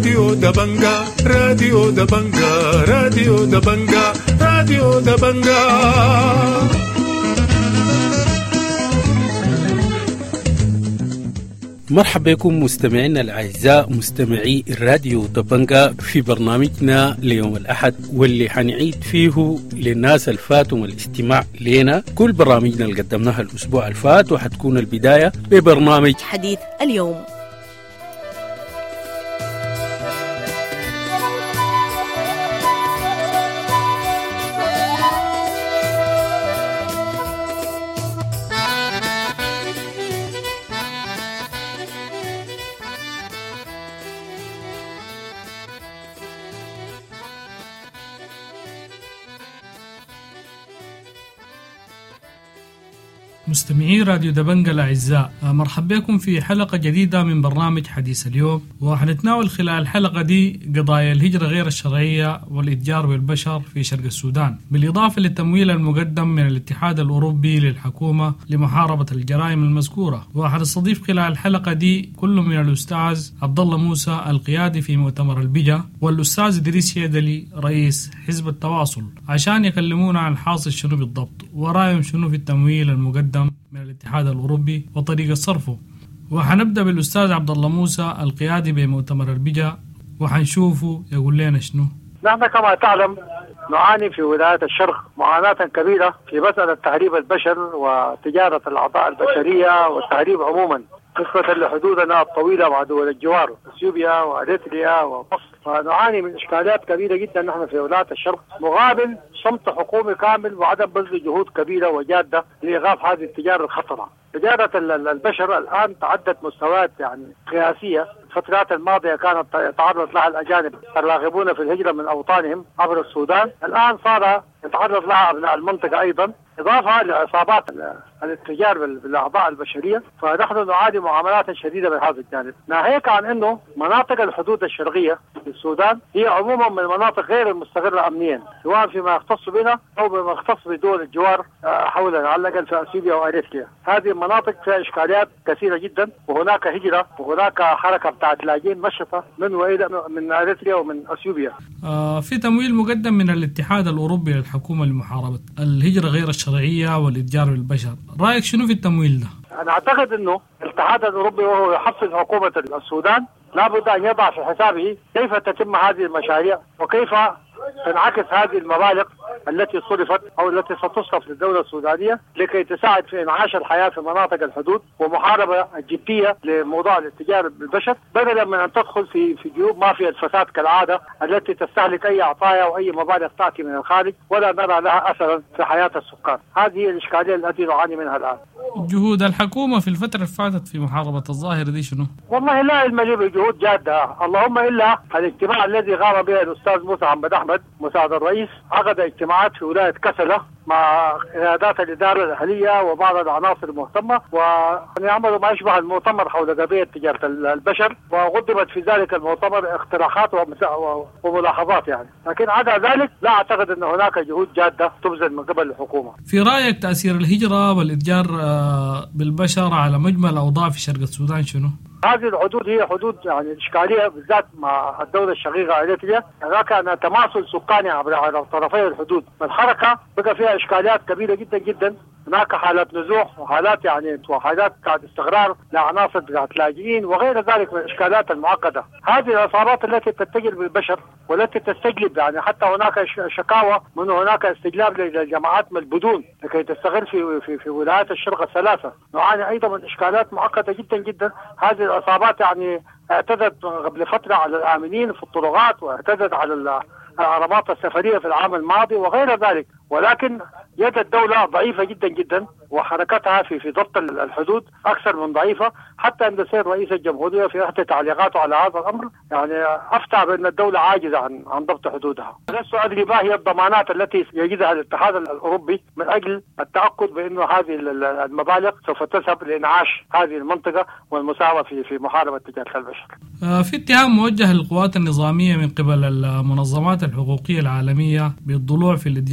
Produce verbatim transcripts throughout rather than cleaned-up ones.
راديو دبنجا راديو دبنجا راديو دبنجا راديو دبنجا. مرحبا بكم مستمعينا الأعزاء مستمعي الراديو دبنجا في برنامجنا ليوم الأحد، واللي حنعيد فيه للناس الفاتهم الاستماع لنا كل برامجنا اللي قدمناها الأسبوع الفات، وحتكون البداية ببرنامج حديث اليوم. مستمعي راديو دبنجا الأعزاء، مرحبا بكم في حلقة جديدة من برنامج حديث اليوم، وحنتناول خلال الحلقة دي قضايا الهجرة غير الشرعية والإتجار بالبشر في شرق السودان، بالإضافة للتمويل المقدم من الاتحاد الأوروبي للحكومة لمحاربة الجرائم المذكورة. وحنستضيف خلال الحلقة دي كل من الأستاذ عبد الله موسى القيادي في مؤتمر البجا، والأستاذ إدريس يدلي رئيس حزب التواصل، عشان يكلمونا عن حاصل شنو بالضبط ورأيهم شنو في التمويل المقدم من الاتحاد الأوروبي وطريقة صرفه. وحنبدأ بالأستاذ عبد الله موسى القيادي بمؤتمر البجا، وحنشوفه يقول لنا شنو. نحن كما تعلم نعاني في ولاية الشرق معاناة كبيرة في مسألة تهريب البشر وتجارة الأعضاء البشرية والتهريب عموما، نسبة لحدودنا الطويلة مع دول الجوار اثيوبيا واريتريا ومصر. فنعاني من إشكاليات كبيرة جدا نحن في ولاية الشرق، مقابل صمت حكومي كامل وعدم بذل جهود كبيرة وجادة لإيقاف هذه التجارة الخطرة. تجارة البشر الآن تعدت مستويات يعني قياسية. الفترات الماضية كانت يتعرض لها الأجانب الراغبون في الهجرة من أوطانهم عبر السودان، الآن صار يتعرض لها أبناء المنطقة أيضا، إضافة لعصابات الاتجار بالأعضاء البشرية. فنحن نعاني معاملات شديدة من هذا الجانب، ناهيك عن أنه مناطق الحدود الشرقية في السودان هي عموما من المناطق غير المستقرة أمنيا، سواء فيما يختص بنا أو بما يختص بدول الجوار حولنا، على الأقل في أثيوبيا وأريتريا. هذه المناطق فيها إشكاليات كثيرة جدا، وهناك هجرة وهناك حركة بتاعت لاجئين مشطة من وإلى من أريتريا ومن أثيوبيا. آه في تمويل مقدم من الاتحاد الأوروبي للحكومة لمحاربة الهجرة غير الشرعية والإتجار بالبشر، رأيك شنو في التمويل ده؟ أنا أعتقد أنه الاتحاد الأوروبي وهو يحفز حكومة السودان لابد أن يضع في حسابه كيف تتم هذه المشاريع وكيف تنعكس هذه المبالغ التي صرفت أو التي ستصرف للدولة السودانية لكي تساعد في إنعاش الحياة في مناطق الحدود ومحاربة جدية لموضوع الاتجار بالبشر، بدلا من أن تدخل في في جيوب مافيا الفساد كالعادة التي تستهلك أي عطايا وأي مبالغ تأتي من الخارج ولا نرى لها أثرا في حياة السكان. هذه هي الإشكالية التي نعاني منها الآن. جهود الحكومة في الفترة اللي فاتت في محاربة الظاهرة دي شنو؟ والله لا علم لي بجهود جادة، اللهم إلا الاجتماع الذي قام به الأستاذ موسى محمد أحمد مساعد الرئيس، عقد اجتماعات في ولاية كسلة مع قيادات الإدارة الأهلية وبعض العناصر المهتمة، ويعملوا ما يشبه المؤتمر حول قضية تجارة البشر، وقدمت في ذلك المؤتمر اقتراحات وملاحظات يعني، لكن عدا ذلك لا أعتقد أن هناك جهود جادة تبذل من قبل الحكومة. في رأيك تأثير الهجرة والإتجار بالبشر على مجمل الأوضاع في شرق السودان شنو؟ هذه الحدود هي حدود يعني إشكالية بالذات مع الدولة الشقيقة أريتريا، هناك أن تماثل سكاني عبر طرفي الحدود. الحركة بقى فيها إشكاليات كبيرة جدا جدا، هناك حالات نزوح وحالات يعني وحالات بتاعت استغرار لعناصر بتاعت لاجئين وغير ذلك من الإشكالات المعقدة. هذه العصابات التي تتجر بالبشر والتي تستجلب يعني حتى هناك شكاوى من هناك استجلاب للجماعات من البدون لكي تستغل في في في ولايات الشرق الثلاثة. نعاني أيضا من إشكالات معقدة جدا جدا. هذه العصابات يعني اعتدت قبل فترة على الآمنين في الطرقات، واعتدت على العربات السفرية في العام الماضي وغير ذلك، ولكن يد الدولة ضعيفة جدا جدا، وحركتها في في ضبط الحدود أكثر من ضعيفة. حتى عند السيد رئيس الجمهورية في إحدى تعليقاته على هذا الأمر يعني أفتى بأن الدولة عاجزة عن عن ضبط حدودها. لست أدري ما هي الضمانات التي يجدها الاتحاد الأوروبي من أجل التأكد بأن هذه المبالغ سوف تذهب لإنعاش هذه المنطقة والمساهمة في في محاربة تجارة البشر. في اتهام موجه للقوات النظامية من قبل المنظمات الحقوقية العالمية بالضلوع في الإتجار بالبشر.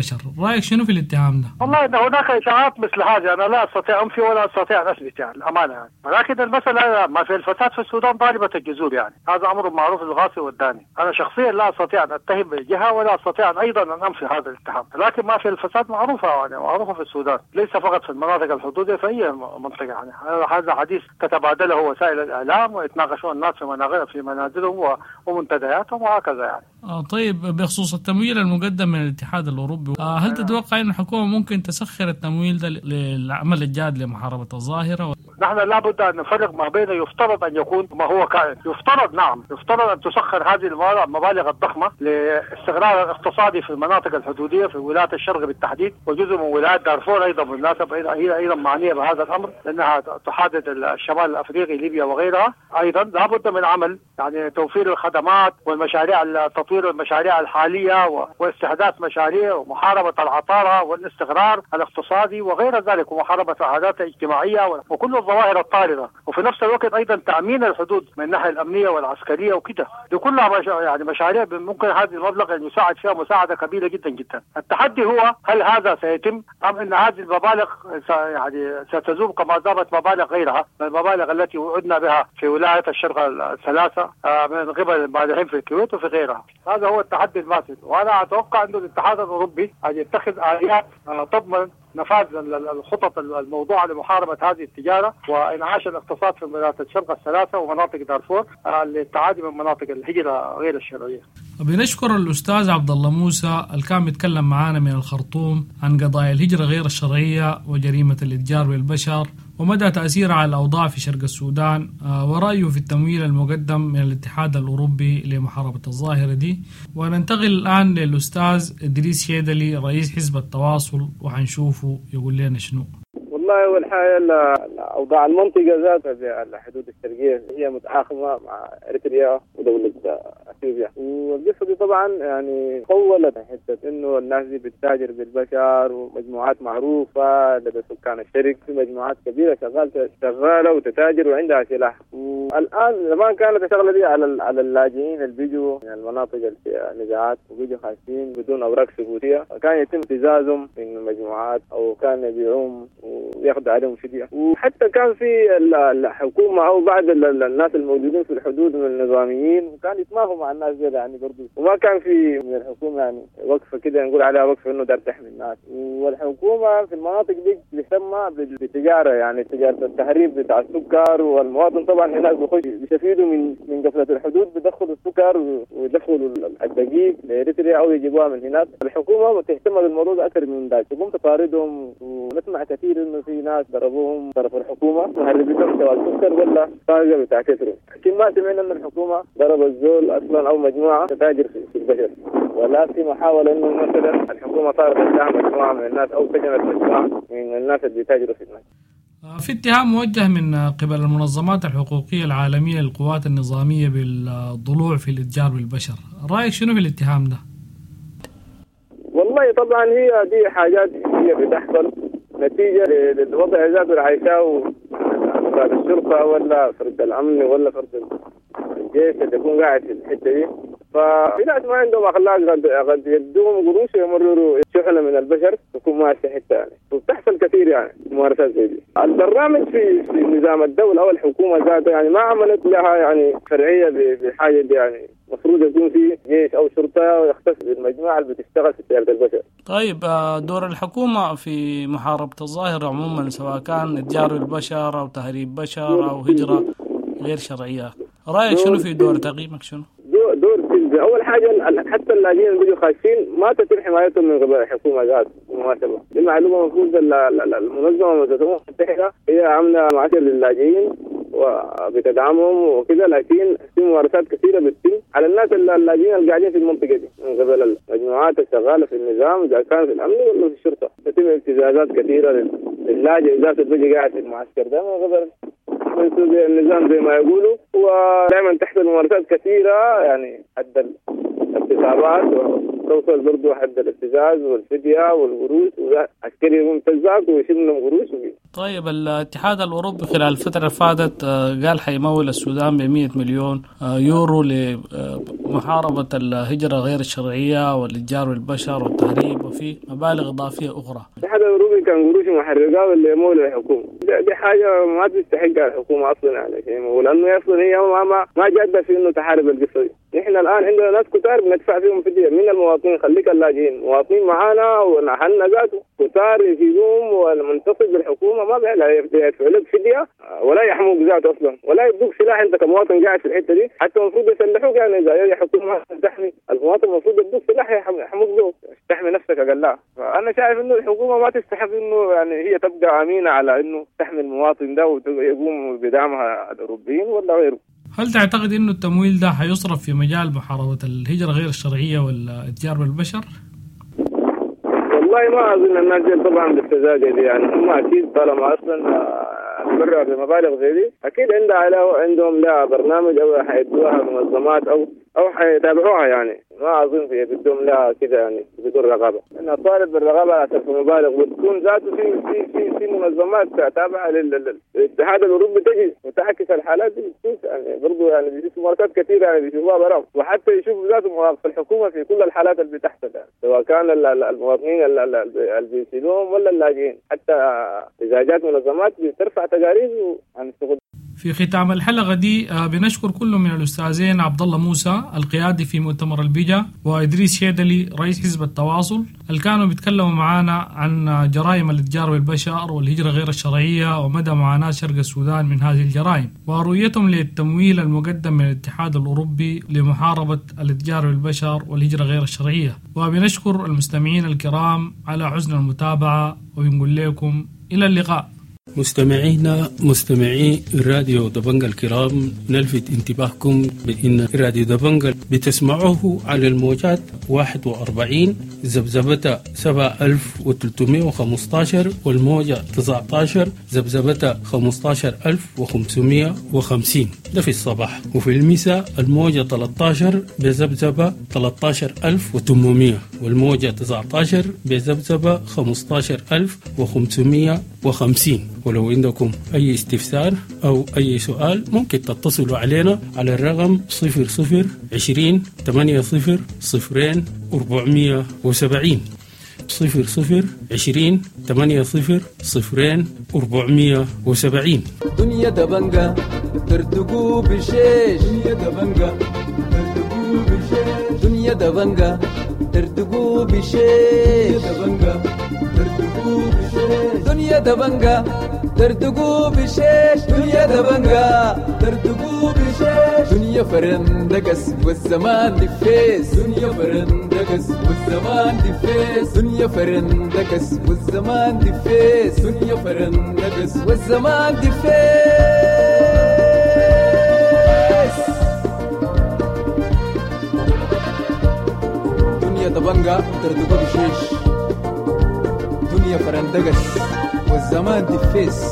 بالبشر. رأيك شنو في الاتهام ده؟ والله إن هناك إشاعات مثل هذه أنا لا أستطيع أنفي ولا أستطيع أن أثبت يعني الأمانة يعني. ولكن المسألة ما في الفساد في السودان ضاربة الجذور يعني، هذا أمر معروف للغاصب والداني. أنا شخصيا لا أستطيع أن أتهم الجهة ولا أستطيع أن أيضا أن أنفي هذا الاتهام، لكن ما في الفساد معروفة يعني معروفة في السودان، ليس فقط في المناطق الحدودية في أي منطقة يعني. هذا حديث تتبادله وسائل الإعلام ويتناقشون الناس في مناغ في منازلهم ومنتدياتهم وهكذا يعني. آه طيب، بخصوص التمويل المقدم من الاتحاد الأوروبي، آه هل تتوقع أن الحكومة ممكن تسخر التمويل ده للعمل الجاد لمحاربة الظاهرة؟ نحن لابد أن نفرق ما بين يفترض أن يكون ما هو كائن. يفترض نعم يفترض أن تسخر هذه المبالغ الضخمة لاستقرار الاقتصادي في المناطق الحدودية في ولاية الشرق بالتحديد، وجزء من ولاية دارفور أيضا بالمناسبة هي أيضا معنية بهذا الأمر لأنها تحدد الشمال الأفريقي ليبيا وغيرها. أيضا لابد من عمل يعني توفير الخدمات والمشاريع، تطوير المشاريع الحالية واستحداث مشاريع ومحاربة العطالة والاستقرار الاقتصادي وغير ذلك، ومحاربة العادات الاجتماعية وكل الظواهر الطاردة، وفي نفس الوقت أيضا تأمين الحدود من الناحية الأمنية والعسكرية وكده. دي كلها مش... يعني مشاريع ممكن هذه المبلغ أن يساعد فيها مساعدة كبيرة جدا جدا. التحدي هو هل هذا سيتم أم أن هذه المبالغ س... يعني ستذوب كما ذابت مبالغ غيرها من المبالغ التي وعدنا بها في ولاية الشرق الثلاثة من قبل البالغين في الكويت وفي غيرها. هذا هو التحدي الماسد، وأنا أتوقع أن الاتحاد الأوروبي أن يتخذ آليات تضمن نفاذ الخطط الموضوعة لمحاربة هذه التجارة وإنعاش الاقتصاد في مناطق الشرق الثلاثة ومناطق دارفور للتعادي من مناطق الهجرة غير الشرعية. بنشكر الأستاذ عبد الله موسى اللي كان بيتكلم معانا من الخرطوم عن قضايا الهجرة غير الشرعية وجريمة الإتجار بالبشر ومدى تأثيرها على الأوضاع في شرق السودان، ورأيه في التمويل المقدم من الاتحاد الأوروبي لمحاربة الظاهرة دي. وننتقل الآن للأستاذ إدريس شيدلي رئيس حزب التواصل وحنشوفه يقول لنا شنو. والله والحقيقة الأوضاع المنطقة ذاتها في الحدود الشرقية هي متعاقبة مع إريتريا ودولة أثيوبيا، والقصة دي طبعا يعني طولت حتة إنه الناس دي بتتاجر بالبشر ومجموعات معروفة لدى سكان الشرق، في مجموعات كبيرة شغالة شغالة وتتاجر وعندها سلاح. والآن زمان كانت الشغلة دي على على اللاجئين اللي بيجوا من المناطق اللي فيها نزاعات وبيجوا خايفين بدون أوراق ثبوتية، كان يتم ابتزازهم من المجموعات أو كان يبيعوهم وياخذ عليهم فدية. وحتى كان في الحكومة أو بعض الناس الموجودين في الحدود من النظاميين كان يتماهوا مع الناس دي يعني برضو، وما كان في من الحكومة يعني وقفة كده نقول عليها وقفة إنه دار تحمي الناس. والحكومة في المناطق دي بتسمى بالتجارة يعني تجارة التهريب بتاع السكر، والمواطن طبعا هناك بيخش بيستفيدوا من من قفلة الحدود، بدخلوا السكر ويدخلوا الدقيق لإريتريا أو يجيبوها من هناك. الحكومة تهتم بالموضوع ده أكثر من ذلك، تقوم تطاردهم. ونسمع كثير إنه في ناس ضربوهم طرف الحكومة مهربتهم سواء السكر ولا طاقة بتاع كثرهم، لكن ما سمعنا إن الحكومة ضرب الزول أصلا أو مجموعة تتاجر في البشر، ولا في محاولة إنه مثلا الحكومة صارت تدعم مجموعة من الناس أو سجنت مجموعة من الناس اللي بيتاجروا في الناس. في اتهام موجه من قبل المنظمات الحقوقية العالمية للقوات النظامية بالضلوع في الإتجار بالبشر، رأيك شنو في الاتهام ده؟ والله طبعا هي دي حاجات هي بتحصل نتيجة للوضع ذاته العيشاء أفراد الشرطة ولا فرد الأمن ولا فرد الجيش اللي يكون قاعد في الحتة دي. ففي ناس ما عندهم أخلاق قد يدوهم قروش ويمرروا شحنة من البشر تكون ماشية حتة يعني، وبتحصل كثير يعني ممارسات زي دي. البرنامج في في نظام الدولة أو الحكومة ذاتها يعني ما عملت لها يعني شرعية بحاجة دي يعني، مفروض يكون في جيش أو شرطة ويختص بالمجموعة اللي بتشتغل في تجارة البشر. طيب دور الحكومة في محاربة الظاهرة عموما سواء كان إتجار البشر أو تهريب بشر أو هجرة غير شرعية، رأيك شنو في دور تقييمك شنو؟ دور دور سلبي. أول حاجة حتى اللاجئين اللي بيجوا خايفين ما تتم حمايتهم من قبل الحكومة ذات بالمناسبة. دي معلومة المفروض المنظمة الأمم المتحدة هي عاملة معاشر للاجئين وبتدعمهم وكذا، لكن في ممارسات كثيرة بتتم على الناس اللاجئين اللي قاعدين في المنطقة دي من قبل المجموعات الشغالة في النظام إذا كان في الأمن ولا في الشرطة. تتم ابتزازات كثيرة للاجئ ذات اللي بيجي قاعد في المعسكر ده من قبل النظام زي ما يقولوا، ودائما تحصل ممارسات كثيرة يعني حد الاغتصابات وتوصل برضو حد الابتزاز والفدية والقروش، وعسكري يقوم تزاق ويشيل لهم قروش طيب الاتحاد الأوروبي خلال الفترة اللي فاتت قال حيمول السودان ب مئة مليون يورو لمحاربة الهجرة غير الشرعية والإتجار بالبشر والتهريب وفي مبالغ إضافية أخرى. الاتحاد الأوروبي كان قروش محرقة واللي يمول الحكومة، دي حاجة ما تستحق الحكومة أصلا على شيء، ولأنه أصلا هي ما ما ما جادة في إنه تحارب القصة دي. نحن الآن عندنا ناس كتار بندفع فيهم فدية من المواطنين، خليك اللاجئين مواطنين معانا ونحن ذاته كتار يجيبهم، والمنتصب بالحكومة ما بيعلى يدفع لك فدية ولا يحموك ذاته أصلا ولا يدوك سلاح. أنت كمواطن قاعد في الحتة دي حتى المفروض يسلحوك، يعني إذا هي حكومة تحمي المواطن المفروض يدوك سلاح يحموك به تحمي نفسك أقلها. فأنا شايف إنه الحكومة ما تستحق إنه يعني هي تبقى أمينة على إنه تحمي المواطن ده ويقوم بدعمها الأوروبيين ولا غيره. هل تعتقد إنه التمويل ده حيصرف في مجال محاربة الهجرة غير الشرعية والإتجار بالبشر؟ والله ما أظن الناس دي طبعا بالسذاجة دي، يعني هم أكيد طالما أصلا تبرع بمبالغ زي دي أكيد عندها عندهم لا برنامج أو حيدوها منظمات أو أو حيتابعوها، يعني ما أظن في بدهم لا كذا يعني بدون رقابة. أنا طالب بالرقابة على أساس مبالغ وتكون ذاته في في في في منظمات تابعة للاتحاد الأوروبي تجي وتعكس الحالات دي، يعني برضو يعني بيشوفوا ماركات كثيرة يعني بيشوفوها برام، وحتى يشوفوا ذاته مواقف الحكومة في كل الحالات اللي بتحصل، يعني سواء كان المواطنين اللي بيسيلوهم ولا اللاجئين، حتى إذا جات منظمات بترفع تقارير عن الشغل. في ختام الحلقة دي بنشكر كل من الأستاذين عبد الله موسى القيادي في مؤتمر البيجا وإدريس شيدلي رئيس حزب التواصل اللي كانوا بيتكلموا معنا عن جرائم الإتجار بالبشر والهجرة غير الشرعية ومدى معاناة شرق السودان من هذه الجرائم ورؤيتهم للتمويل المقدم من الاتحاد الأوروبي لمحاربة الإتجار بالبشر والهجرة غير الشرعية. وبنشكر المستمعين الكرام على حسن المتابعة وبنقول لكم إلى اللقاء. مستمعينا مستمعي راديو دبنجا الكرام، نلفت انتباهكم بأن راديو دبنجا بتسمعوه على الموجات واحد وأربعين زبزبة سبعة ألف وثلاثمائة وخمسة عشر والموجة تسعة عشر زبزبة خمسة عشر ألف وخمسمائة وخمسين ده في الصباح، وفي المساء الموجة ثلاثة عشر بزبزبة ثلاثة عشر ألف وثمانمائة والموجة تسعة عشر بزبزبة خمسة عشر ألف وخمسمائة وخمسين. ولو عندكم أي استفسار أو أي سؤال ممكن تتصلوا علينا على الرقم صفر صفر عشرين ثمانية صفر صفرين أربعمائة وسبعين صفر صفر عشرين ثمانية صفر صفرين أربعمائة وسبعين. دنيا دبنجا ترتقو بشيش، دنيا دبنجا ترتقو بشيش، دنيا دبنجا ترتقو بشيش، دبنجا ترتقو بشيش، دنيا دبنجا ترتقو بشيش، دنيا دبنجا ترتقو بشيش، دنيا فرندقس والزمان دفيس، دنيا فرندقس والزمان دفيس، دنيا فرندقس والزمان دفيس، دنيا فرندقس والزمان دفيس. دنيا دبنجا ترتقو بشيش، دنيا فرندقس والزمان دفيس.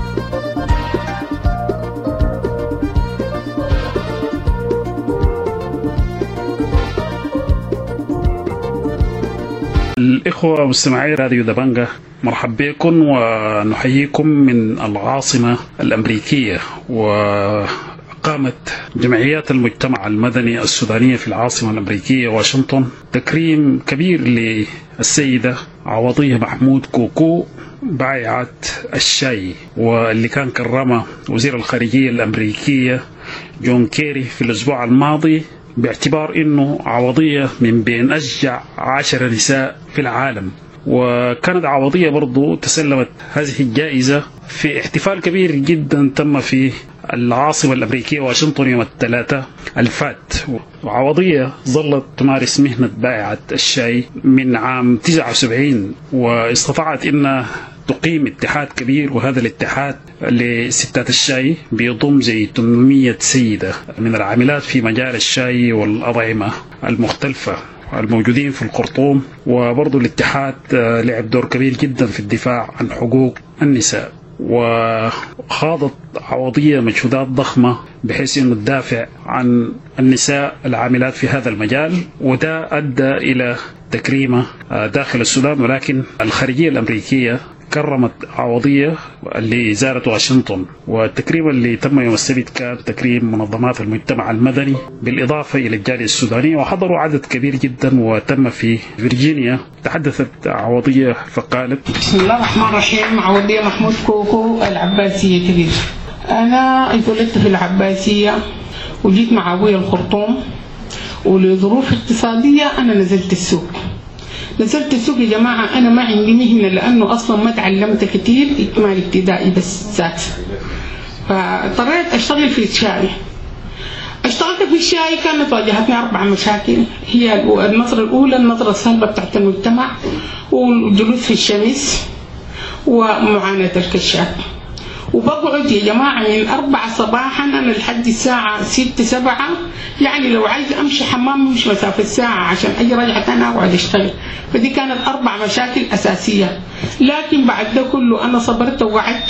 الإخوة مستمعي راديو دبنجا، مرحب بكم ونحييكم من العاصمة الأمريكية. وقامت جمعيات المجتمع المدني السودانية في العاصمة الأمريكية واشنطن تكريم كبير للسيدة عوضية محمود كوكو بائعة الشاي، واللي كان كرمه وزير الخارجية الأمريكية جون كيري في الأسبوع الماضي، باعتبار أنه عوضية من بين أشجع عشر نساء في العالم. وكانت عوضية برضو تسلمت هذه الجائزة في احتفال كبير جدا تم في العاصمة الأمريكية واشنطن يوم الثلاثاء الفات. وعوضية ظلت تمارس مهنة بائعة الشاي من عام تسعة وسبعين، واستطاعت أن تقيم اتحاد كبير، وهذا الاتحاد لستات الشاي بيضم زي ثمانمائة سيدة من العاملات في مجال الشاي والأطعمة المختلفة الموجودين في الخرطوم. وبرضو الاتحاد لعب دور كبير جدا في الدفاع عن حقوق النساء، وخاضت عوضية مجهودات ضخمة بحيث أنه تدافع عن النساء العاملات في هذا المجال، وده أدى إلى تكريمه داخل السودان. ولكن الخارجية الأمريكية كرمت عوضية اللي زارت واشنطن، والتكريم اللي تم يوم السبت كان تكريم منظمات المجتمع المدني بالإضافة إلى الجالية السودانية، وحضروا عدد كبير جدا وتم في فيرجينيا. تحدثت عوضية فقالت: بسم الله الرحمن الرحيم. عوضية محمود كوكو، العباسية كبير. أنا اتولدت في العباسية وجيت مع أبويا الخرطوم، ولظروف اقتصادية أنا نزلت السوق. نزلت السوق يا جماعة، أنا ما عندي مهنة لأنه أصلا ما تعلمت كتير، إكمال ابتدائي بس ذات. فاضطريت أشتغل في الشاي. اشتغلت في الشاي، كانت واجهتني أربع مشاكل. هي النظرة الأولى النظرة السلبية بتاعت المجتمع، والجلوس في الشمس، ومعاناة الكشاف. وبقعد يا جماعة من أربعة صباحا أنا لحد الساعة ستة سبعة، يعني لو عايز أمشي حمام مش مسافة ساعة عشان أجي رجعت أنا أقعد أشتغل. فدي كانت أربع مشاكل أساسية. لكن بعد ده كله أنا صبرت وقعدت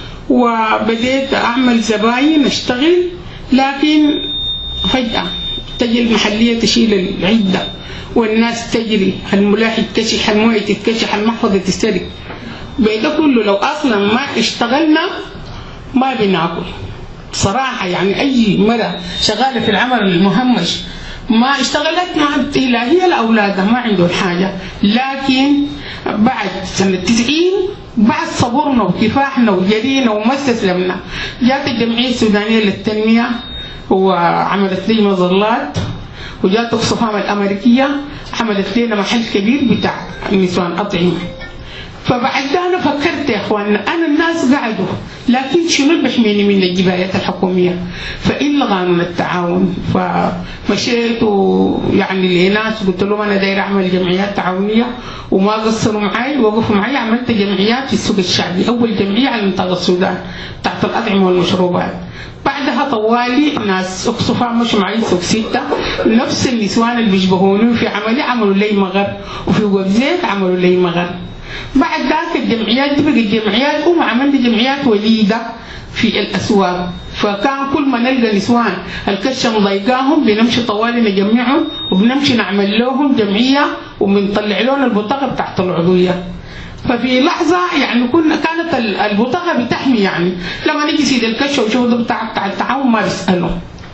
وبديت أعمل زباين أشتغل. لكن فجأة تجي المحلية تشيل العدة والناس تجري، الملاحي تكشح، الموية تتكشح، المحفظة تسترق. بده كله لو أصلا ما اشتغلنا ما بناكل صراحة. يعني أي مرة شغالة في العمل المهمش ما اشتغلت ما إلا هي لأولادها ما عندهم حاجة. لكن بعد سنة تسعين بعد صبرنا وكفاحنا وجرينا وما استسلمنا، جات الجمعية السودانية للتنمية وعملت لي مظلات، وجات أكسفام الأمريكية عملت لنا محل كبير بتاع نسوان أطعمة. فبعد ده أنا فكرت يا إخواننا، أنا الناس قعدوا لكن شنو اللي بيحميني من الجبايات الحكومية؟ فإلا قانون التعاون. فمشيت ويعني لناس قلت لهم أنا داير أعمل جمعيات تعاونية، وما قصروا معي وقفوا معي. عملت جمعيات في السوق الشعبي، أول جمعية على منطقة السودان تحت الأطعمة والمشروبات. بعدها طوالي ناس أقصفان مشوا معي سوق ستة، نفس النسوان اللي بيشبهوني في عملي عملوا لي مغر، وفي وبزيت عملوا لي مغر. بعد ذاك الجمعيات دي بقت جمعيات، وما عملنا جمعيات وليدة في الأسواق. فكان كل ما نلقى نسوان الكشة مضايقاهم بنمشي طوالي نجمعهم، وبنمشي نعمل لهم جمعية وبنطلع لهم البطاقة بتاعت العضوية. ففي لحظة يعني كنا كانت البطاقة بتحمي، يعني لما نجي سيد الكشة وشوف ده بتاع بتاع التعاون ما بيسألوا.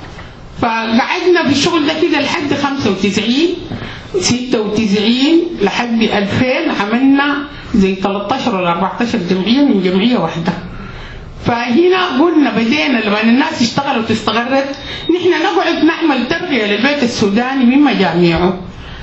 فقعدنا في الشغل ده كده لحد خمسة وتسعين ستة وتسعين لحد ألفين، عملنا زي ثلاثة عشر ولا أربعة عشر جمعية من جمعية واحدة. فهنا قلنا بدينا لما الناس اشتغلت واستقرت نحن نقعد نعمل تربية للبيت السوداني من مجاميعه.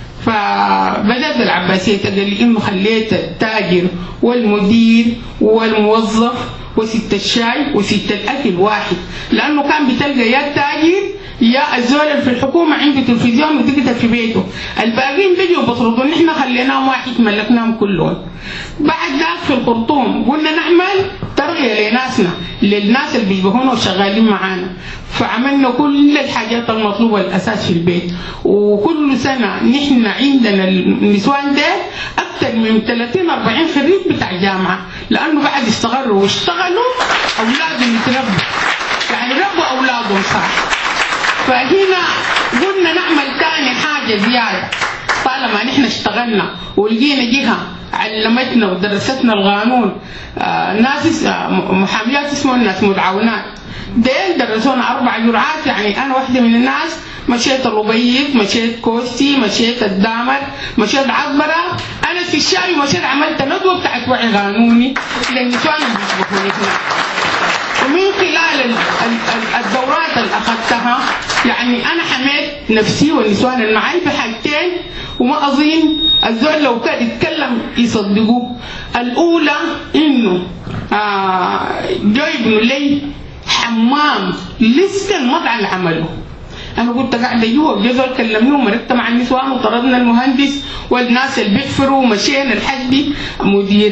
فبدأت العباسية تقول إنه خليت التاجر والمدير والموظف وست الشاي وست الأكل واحد، لأنه كان بتلقى يا التاجر يا الزول في الحكومة عنده تلفزيون وتقدر في بيته، الباقيين بيجوا بطردوا، نحن خليناهم واحد ملكناهم كلهم. بعد ذاك في الخرطوم قلنا نعمل ترغية لناسنا، للناس اللي بيشبهونا وشغالين معانا. فعملنا كل الحاجات المطلوبة الأساس في البيت، وكل سنة نحن عندنا النسوان ده أكثر من ثلاثين أربعين خريج بتاع جامعة، لأنه بعد اشتغلوا واشتغلوا أولادهم يتربوا، يعني ربوا أولادهم صح. فهنا قلنا نعمل تاني حاجة زيادة، طالما نحن اشتغلنا ولقينا جهة علمتنا ودرستنا القانون، آه ناس آه محاميات اسمهم الناس متعاونات، ديل درسونا أربع جرعات. يعني أنا واحدة من الناس مشيت الأبيض، مشيت كوستي، مشيت الدامر، مشيت عبرة. أنا في الشاي مشيت عملت ندوة بتاعت وعي قانوني للنسوان اللي بيشبهوني هنا. ومن خلال الدورات اللي أخذتها يعني أنا حميت نفسي والنسوان اللي معي بحاجتين، وما أظن الزول لو كان يتكلم يصدقوه. الأولى إنه آه جايبنوا لي حمام لسه المطعم اللي عمله. أنا كنت قاعدة جوا الجزر كلمني ومركت مع النسوان وطردنا المهندس والناس اللي بيحفروا، ومشينا لحد مدير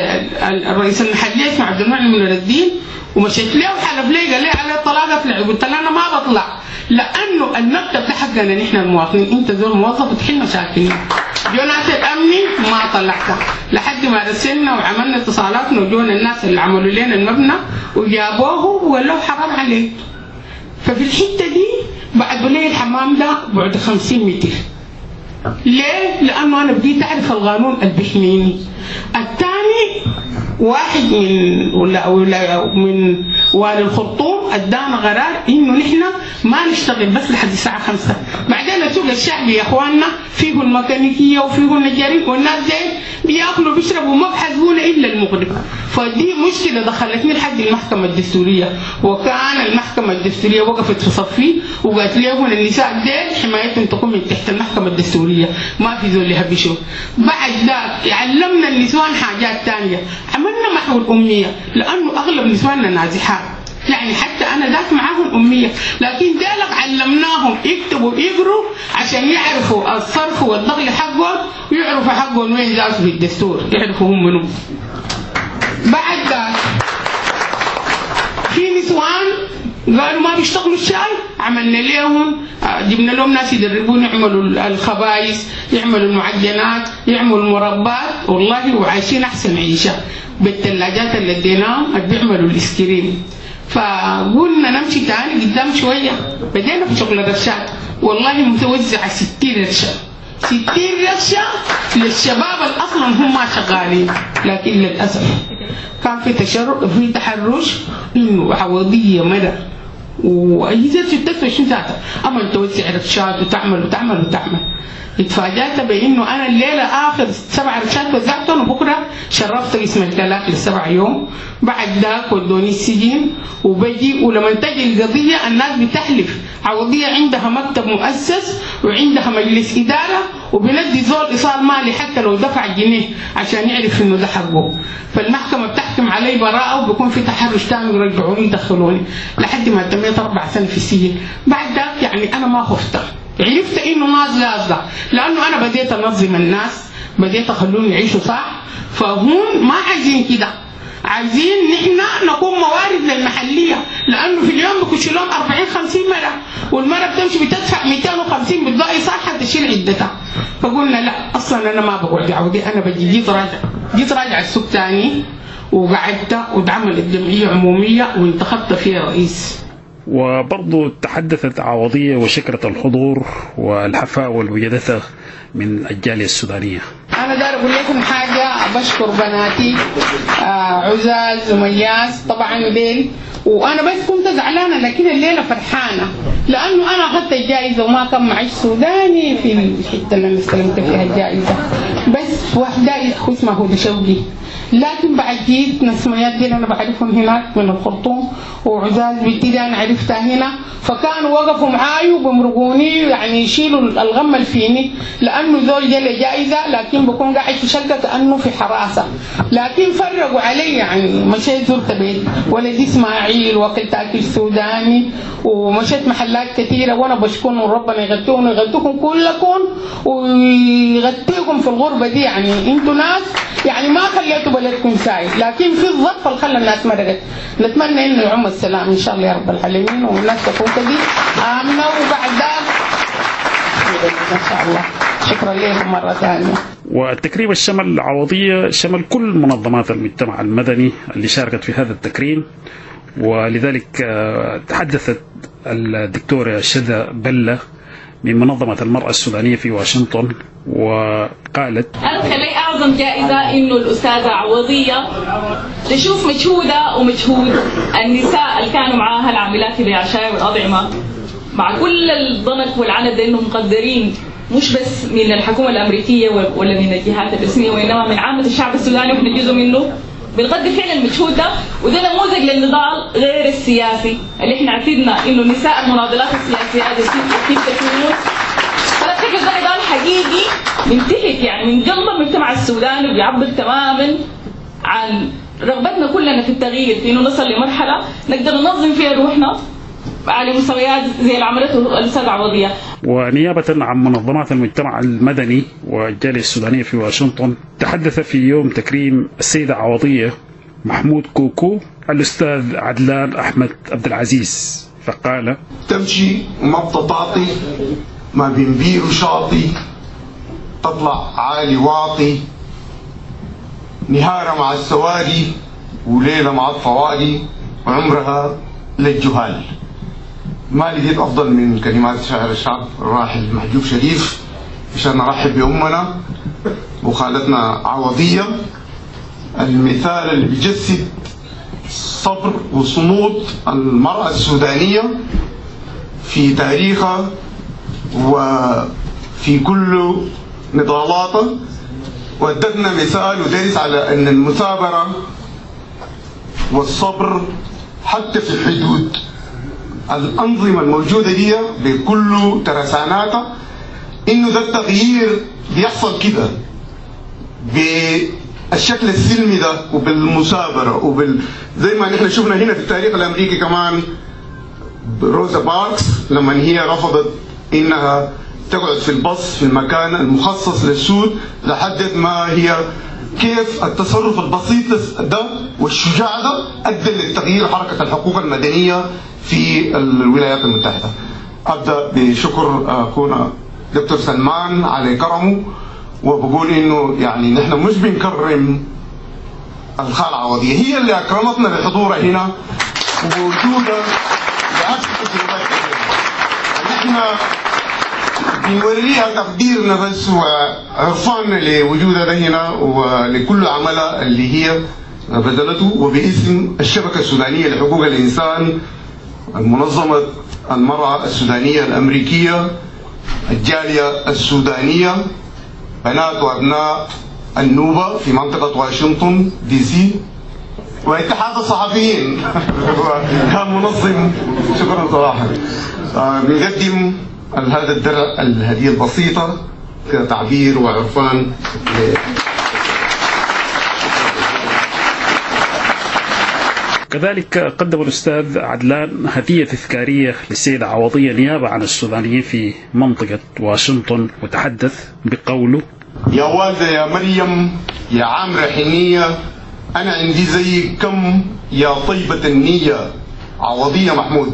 الرئيس المحلية اسمه عبد المنعم منير الدين، ومشيت له وحلف لي قال لي على الطلاق اطلع. قلت له انا ما بطلع، لانه المكتب ده حقنا نحن المواطنين، انت زول موظف وتحل مشاكلنا. جو ناس الامني ما طلعتها لحد ما رسلنا وعملنا اتصالاتنا، وجونا الناس اللي عملوا لنا المبنى وجابوه وقال له حرام عليك. ففي الحته دي بعدوا لي الحمام ده بعد خمسين متر. ليه؟ لانه انا بديت اعرف القانون اللي بيحميني. الثاني واحد من ولا ولا من والي الخرطوم ادانا قرار انه نحن ما نشتغل بس لحد الساعه خمسة. بعدين السوق الشعبي يا اخواننا فيه الميكانيكيه وفيه النجارين والناس دي بياكلوا بيشربوا ما بحاسبونا الا المغرب. فدي مشكله دخلتني لحد المحكمه الدستوريه، وكان المحكمه الدستوريه وقفت في صفي وقالت لهم النساء دي حمايتهم تكون من تحت المحكمه الدستوريه، ما في ذول يهبشوا. بعد ذاك علمنا النسوان حاجات ثانيه، عملنا محو الاميه لانه اغلب نسواننا نازحات، يعني حتى انا ذاك معاهم اميه، لكن دالك علمناهم يكتبوا يقروا عشان يعرفوا الصرف والدخل حقهم ويعرفوا حقهم وين جالسوا في الدستور، يعرفوا هم منهم. بعد ذاك في نسوان قالوا ما بيشتغلوا الشاي، عملنا لهم جبنا لهم ناس يدربون يعملوا الخبايز، يعملوا المعجنات، يعملوا المربات، والله وعايشين احسن عيشه بالثلاجات اللي اديناهم بيعملوا الايسكريم. فقلنا نمشي تاني قدام شويه، بدينا في شغل الرشاد، والله متوزعه ستين رشه ستين رشه للشباب اللي اصلا هم ما شغالين، لكن للاسف كان في تشرع في تحرش انه عوضيه مدى واجهزه التسويق شو ذاتها، اما توزع رشاد وتعمل وتعمل وتعمل. اتفاجأت بانه انا الليله اخر سبع رشات وزعتهم وبكره شرفت اسم الثلاث للسبع يوم. بعد ذاك ودوني السجن وبجي، ولما تجي القضيه الناس بتحلف عوضيه عندها مكتب مؤسس وعندها مجلس اداره وبندي زول ايصال مالي حتى لو دفع جنيه عشان يعرف انه ده حقه. فالمحكمه بتحكم علي براءه وبكون في تحرش ثاني ويرجعوني يدخلوني لحد ما تميت اربع سنين في السجن. بعد ذاك يعني انا ما خفت، عرفت انه ناس لازقه، لانه انا بديت انظم الناس، بديت اخلوهم يعيشوا صح. فهم ما عايزين كده، عايزين نحن نكون موارد للمحليه، لانه في اليوم بكش لهم أربعين خمسين مره، والمره بتمشي بتدفع مئتين وخمسين بتضايق صح تشيل عدتها. فقلنا لا اصلا انا ما بقعد عودي، انا بجي جيت راجع جيت راجع السوق ثاني وقعدت واتعملت جمعيه عموميه وانتخبت فيها رئيس. وبرضو تحدثت عوضية وشكرت الحضور والحفاء والوجدته من الجالية السودانية. أنا دار أقول لكم حاجة، بشكر بناتي آه عزاز ومياس طبعا ديل، وأنا بس كنت زعلانة لكن الليلة فرحانة لأنه أنا أخذت الجائزة وما كان معي سوداني في الحتة اللي أنا استلمت فيها الجائزة، بس واحدة اسمها هدى شوقي. لكن بعد جيت نسميات دي أنا بعرفهم هناك من الخرطوم، وعزاز بنتي دي أنا عرفتها هنا، فكانوا وقفوا معاي وبمرقوني يعني يشيلوا الغم اللي فيني، لأنه زول جالي جائزة لكن بكون قاعد في شقة كأنه في حراسة، لكن فرقوا علي. يعني مشيت زرت بيت ولدي إسماعيل وكلت أكل سوداني ومشيت محلات كثيرة، وأنا بشكرهم وربنا يغطيهم ويغطيكم كلكم ويغطيكم في الغربة دي. يعني أنتوا ناس يعني ما خليتوا بلدكم ساي، لكن في الظرف اللي خلى الناس مرقت. نتمنى انه يعم السلام ان شاء الله يا رب العالمين، والناس تكون كده امنه. وبعد ذلك ان شاء الله شكرا لكم مره ثانيه. والتكريم الشمل عوضيه شمل كل منظمات المجتمع المدني اللي شاركت في هذا التكريم، ولذلك تحدثت الدكتوره شذى بله من منظمة المرأة السودانية في واشنطن وقالت: أنا خلي أعظم جائزة إنه الأستاذة عوضية تشوف مجهودة ومجهود النساء اللي كانوا معاها العاملات في بيع الشاي والأطعمة، مع كل الضنك والعند إنهم مقدرين مش بس من الحكومة الأمريكية ولا من الجهات الرسمية، وإنما من عامة الشعب السوداني، وإحنا جزء منه بنقدر فعلا المجهود ده. وده نموذج للنضال غير السياسي اللي احنا اعتدنا انه نساء المناضلات السياسيات كيف تكونوا. هذا الفكر ده نضال حقيقي من تحت، يعني من قلب المجتمع السوداني، وبيعبر تماما عن رغبتنا كلنا في التغيير، في انه نصل لمرحله نقدر ننظم فيها روحنا على مستويات زي اللي عملته الاستاذه عوضيه. ونيابة عن منظمات المجتمع المدني والجالية السودانية في واشنطن، تحدث في يوم تكريم السيدة عوضية محمود كوكو الأستاذ عدلان أحمد عبد العزيز، فقال: تمشي وما بتطاطي، ما بين بير وشاطي، تطلع عالي واطي، نهارة مع السواري وليلة مع الطوالي، وعمرها للجهال. ما لقيت أفضل من كلمات شاعر الشعب الراحل محجوب شريف عشان نرحب بأمنا وخالتنا عوضية المثال اللي بيجسد صبر وصمود المرأة السودانية في تاريخها وفي كل نضالاتها، وادتنا مثال ودرس على أن المثابرة والصبر حتى في حدود الأنظمة الموجودة دي بكل ترساناتها، إنه ده التغيير بيحصل كده بالشكل السلمي ده وبالمثابرة وبال زي ما نحن شفنا هنا في التاريخ الأمريكي كمان روزا باركس لما هي رفضت إنها تقعد في الباص في المكان المخصص للسود لحد ما هي كيف التصرف البسيط ده والشجاع ده أدى للتغيير حركة الحقوق المدنية في الولايات المتحدة. أبدأ بشكر أخونا دكتور سلمان على كرمه، وبقول إنه يعني نحن مش بنكرم الخالة عوضية، هي اللي أكرمتنا بحضورها هنا وبوجودها بعكس التجربات نحن بنوريها تقديرنا بس وعرفان لوجودها ده هنا ولكل عملها اللي هي بذلته، وباسم الشبكة السودانية لحقوق الإنسان، المنظمة المرأة السودانية الأمريكية، الجالية السودانية، بنات وأبناء النوبة في منطقة واشنطن دي سي، واتحاد الصحفيين كان منظم. شكرا صراحة. بنقدم هذا الدرع الهدية البسيطة كتعبير وعرفان. كذلك قدم الأستاذ عدلان هدية تذكارية للسيدة عوضية نيابة عن السودانيين في منطقة واشنطن، وتحدث بقوله: يا والدة يا مريم يا عامرة حنية، أنا عندي زي كم يا طيبة النية. عوضية محمود.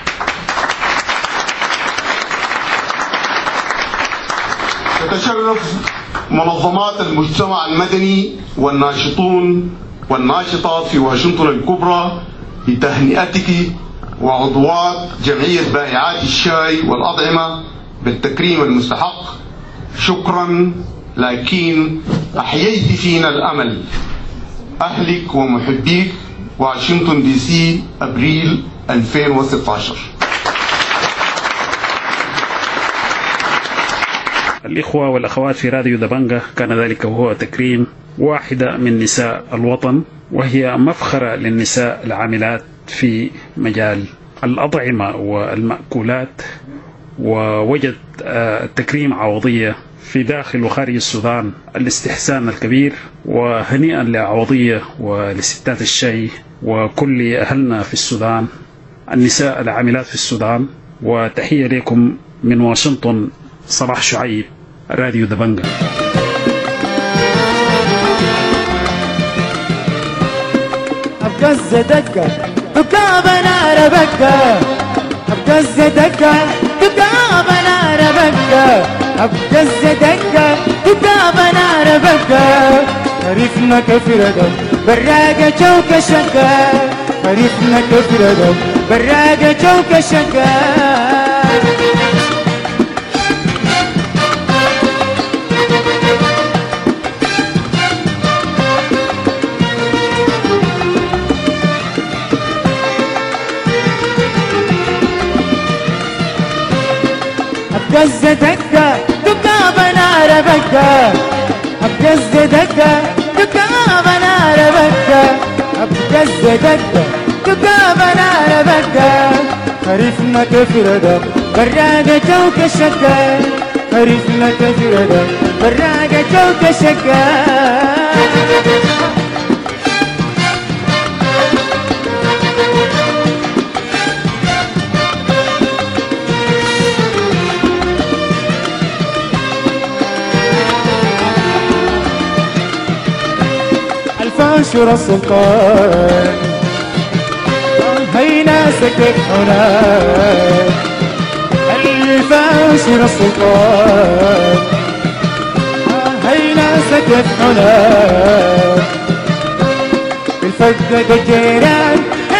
تتشرف منظمات المجتمع المدني والناشطون والناشطات في واشنطن الكبرى بتهنئتك وعضوات جمعية بائعات الشاي والأطعمة بالتكريم المستحق. شكرا، لكن أحييت فينا الأمل. أهلك ومحبيك، واشنطن دي سي، أبريل ألفين وستة عشر. الإخوة والأخوات في راديو دبنجة، كان ذلك وهو تكريم واحدة من نساء الوطن، وهي مفخرة للنساء العاملات في مجال الأطعمة والمأكولات، ووجد تكريم عوضية في داخل وخارج السودان الاستحسان الكبير. وهنيئا لعوضية ولستات الشاي وكل أهلنا في السودان، النساء العاملات في السودان. وتحية لكم من واشنطن، صلاح شعيب، راديو دبنجة. أبقز دقة دقة بنار بقة، أبقز دقة دقة بنار بقة، أبقز دقة دقة بنار بقة. عرفنا كيف ردم براقة جوك شقة، عرفنا كيف ردم براقة جوك شقة. أبقز دقة دقة بنار بقة، أبقز دقة دقة بنار بقة، أبقز دقة دقة بنار بقة. عرفنا كيف ردم براقة جوك شقة، عرفنا كيف ردم براقة جوك شقة. الفاشر السلطان هينا سكت هناك، الفاشر السلطان هينا سكت هناك. الفقد الجيران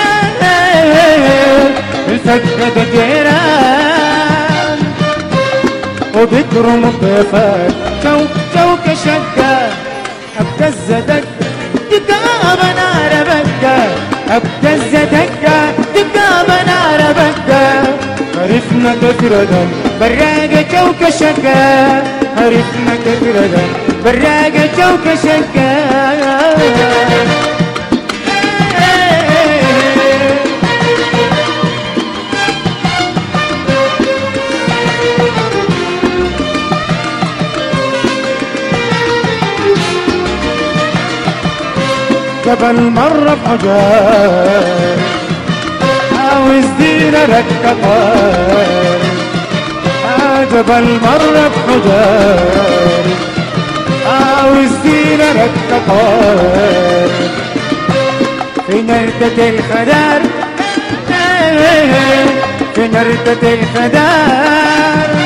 الفقد الجيران، وبكرم الضيفان جو جوك شقة. أبقز دقة بنار بكة أبتز دكة دكة بنار بكة عرفنا كثرة براقة شوكشكة عرفنا كثرة براقة شوكشكة جبل مرة بحجار عاوز دينا ركبار جبل مرة بحجار عاوز دينا ركبار في نردة الخدار في نردة الخدار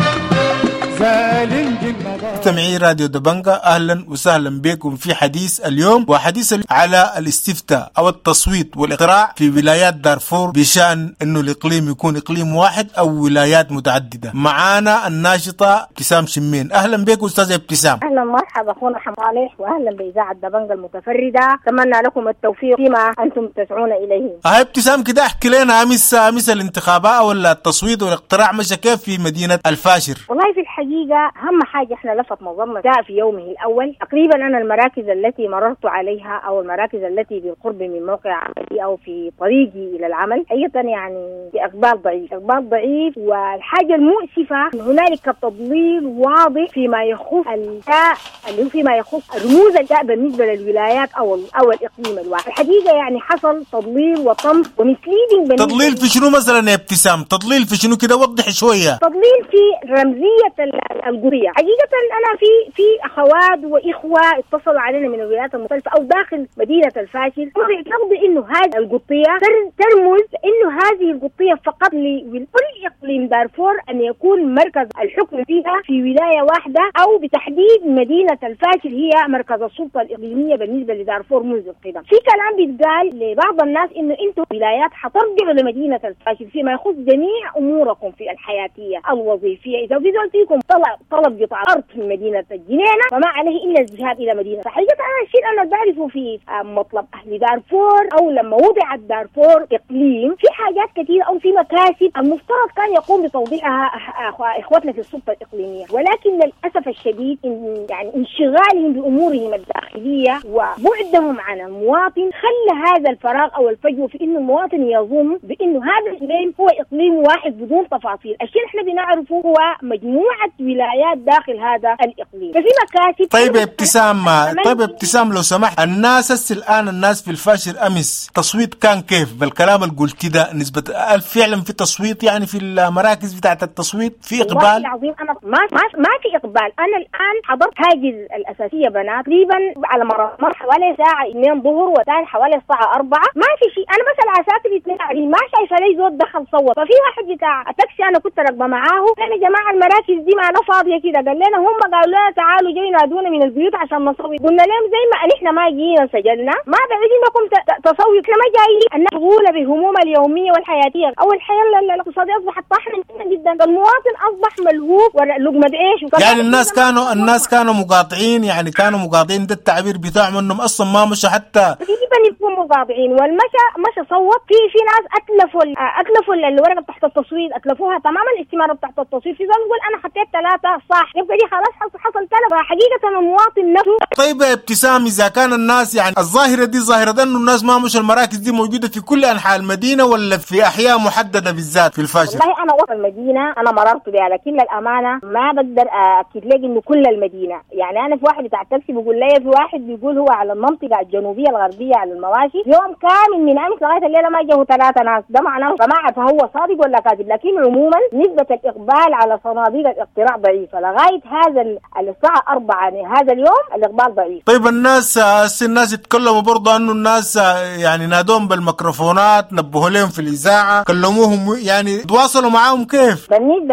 زال مستمعي راديو دبنجا، اهلا وسهلا بكم في حديث اليوم، وحديث على الاستفتاء او التصويت والاقتراع في ولايات دارفور بشان انه الاقليم يكون اقليم واحد او ولايات متعدده. معانا الناشطه ابتسام شمين. اهلا بك استاذه ابتسام. اهلا مرحبا اخونا حمالح، واهلا باذاعه دبنجا المتفرده. اتمنى لكم التوفيق فيما انتم تسعون اليه. اه ابتسام كده احكي لنا امس امس الانتخابات ولا التصويت والاقتراع مشى كيف في مدينه الفاشر؟ والله في الحقيقه اهم حاجه احنا لفت نظرنا جاء في يومه الاول. تقريبا انا المراكز التي مررت عليها او المراكز التي بالقرب من موقع عملي او في طريقي الى العمل ايضا يعني باقبال ضعيف، اقبال ضعيف. والحاجه المؤسفه هنالك تضليل واضح فيما يخص الاداء اللي هو فيما يخص رموز الاداء بالنسبه للولايات او او الاقليم الواحد. الحقيقه يعني حصل تضليل وطمس ومسليدنج. تضليل في شنو مثلا يا ابتسام؟ تضليل في شنو كده؟ وضح شويه. تضليل في رمزيه القضيه. حقيقه انا في في اخوات واخوه اتصلوا علينا من الولايات المختلفه او داخل مدينه الفاشل يعتقدوا انه هذه القضيه ترمز انه هذه القضيه فقط لكل اقليم دارفور ان يكون مركز الحكم فيها في ولايه واحده، او بتحديد مدينه الفاشل هي مركز السلطه الاقليميه بالنسبه لدارفور منذ القدم. في كلام بيتقال لبعض الناس انه انتم ولايات حترجعوا لمدينه الفاشل فيما يخص جميع اموركم في الحياتيه الوظيفيه. اذا في فيكم طلب طلب قطع ارض في مدينه الجنينه فما عليه الا الذهاب الى مدينه. فحقيقه انا الشيء انا بعرفه في مطلب اهل دارفور او لما وضعت دارفور اقليم في حاجات كثيره او في مكاسب المفترض كان يقوم بتوضيحها اخواتنا في السلطه الاقليميه، ولكن للاسف الشديد إن يعني انشغالهم بامورهم الداخليه وبعدهم عن المواطن خلى هذا الفراغ او الفجوه في انه المواطن يظن بانه هذا الاقليم هو اقليم واحد بدون تفاصيل. الشيء احنا بنعرفه هو مجموعه ولايات داخل هذا الاقليم ففي مكاسب. طيب يا ابتسام، طيب يا ابتسام لو سمحت، الناس هسه الان الناس في الفاشر امس تصويت كان كيف بالكلام اللي قلت ده؟ نسبه فعلا في تصويت يعني في المراكز بتاعت التصويت في اقبال؟ والله العظيم انا ما ما, ما في اقبال. انا الان حضرت حاجز الاساسيه بنات تقريبا على مر حوالي ساعه اثنين ظهر وثاني حوالي الساعه أربعة. ما في شيء. انا مثلا على ساعه الاثنين ما شايفه لي زول دخل صوت. ففي واحد بتاع تاكسي انا كنت راكبه معاه قال يا جماعه المراكز دي ما انا فاضيه كده. قال لنا هم قالوا لنا تعالوا جاي ينادونا من البيوت عشان نصوت. قلنا لهم زي ما احنا ما جينا سجلنا ما بعيدين لكم تصوت. احنا ما جايين. الناس مشغوله بهموم اليوميه والحياتيه او الحياه الاقتصاديه اصبحت طاحنه جدا. المواطن اصبح ملهوف ولقمه عيش. يعني الناس كانوا الناس كانوا مقاطعين، يعني كانوا مقاطعين. ده التعبير بتاعهم انهم اصلا ما مشى حتى تقريبا يكونوا مقاطعين. والمشى مشى صوت. في في ناس اتلفوا اتلفوا الورقه تحت التصويت اتلفوها تماما. الاستماره تحت التصويت في زول يقول انا حطيت ثلاثه صح يبقى دي خلاص حصل تلف. حقيقه المواطن نفسه. طيب يا ابتسام، اذا كان الناس يعني الظاهره دي ظاهره انه الناس ما مش المراكز دي موجوده في كل انحاء المدينه ولا في احياء محدده بالذات في الفاشل؟ والله انا وسط المدينه انا مررت بها، لكن للامانه ما بقدر اكد لك انه كل المدينه. يعني انا في واحد بتاع التاكسي بيقول لي في واحد بيقول هو على المنطقه الجنوبيه الغربيه على المواشي يوم كامل من امس لغايه الليله ما جاوا ثلاثه ناس. ده معناه فما اعرف هو صادق ولا كاذب، لكن عموما نسبه الاقبال على صناديق الاقتراع ضعيفه لغايه هذا الساعه أربعة يعني هذا اليوم الاقبال ضعيف. طيب الناس الناس يتكلموا برضه انه الناس يعني نادوهم بالميكروفونات، نبهوا لهم في الاذاعه، كلموهم، يعني تواصلوا معاهم كيف؟ بالنسبه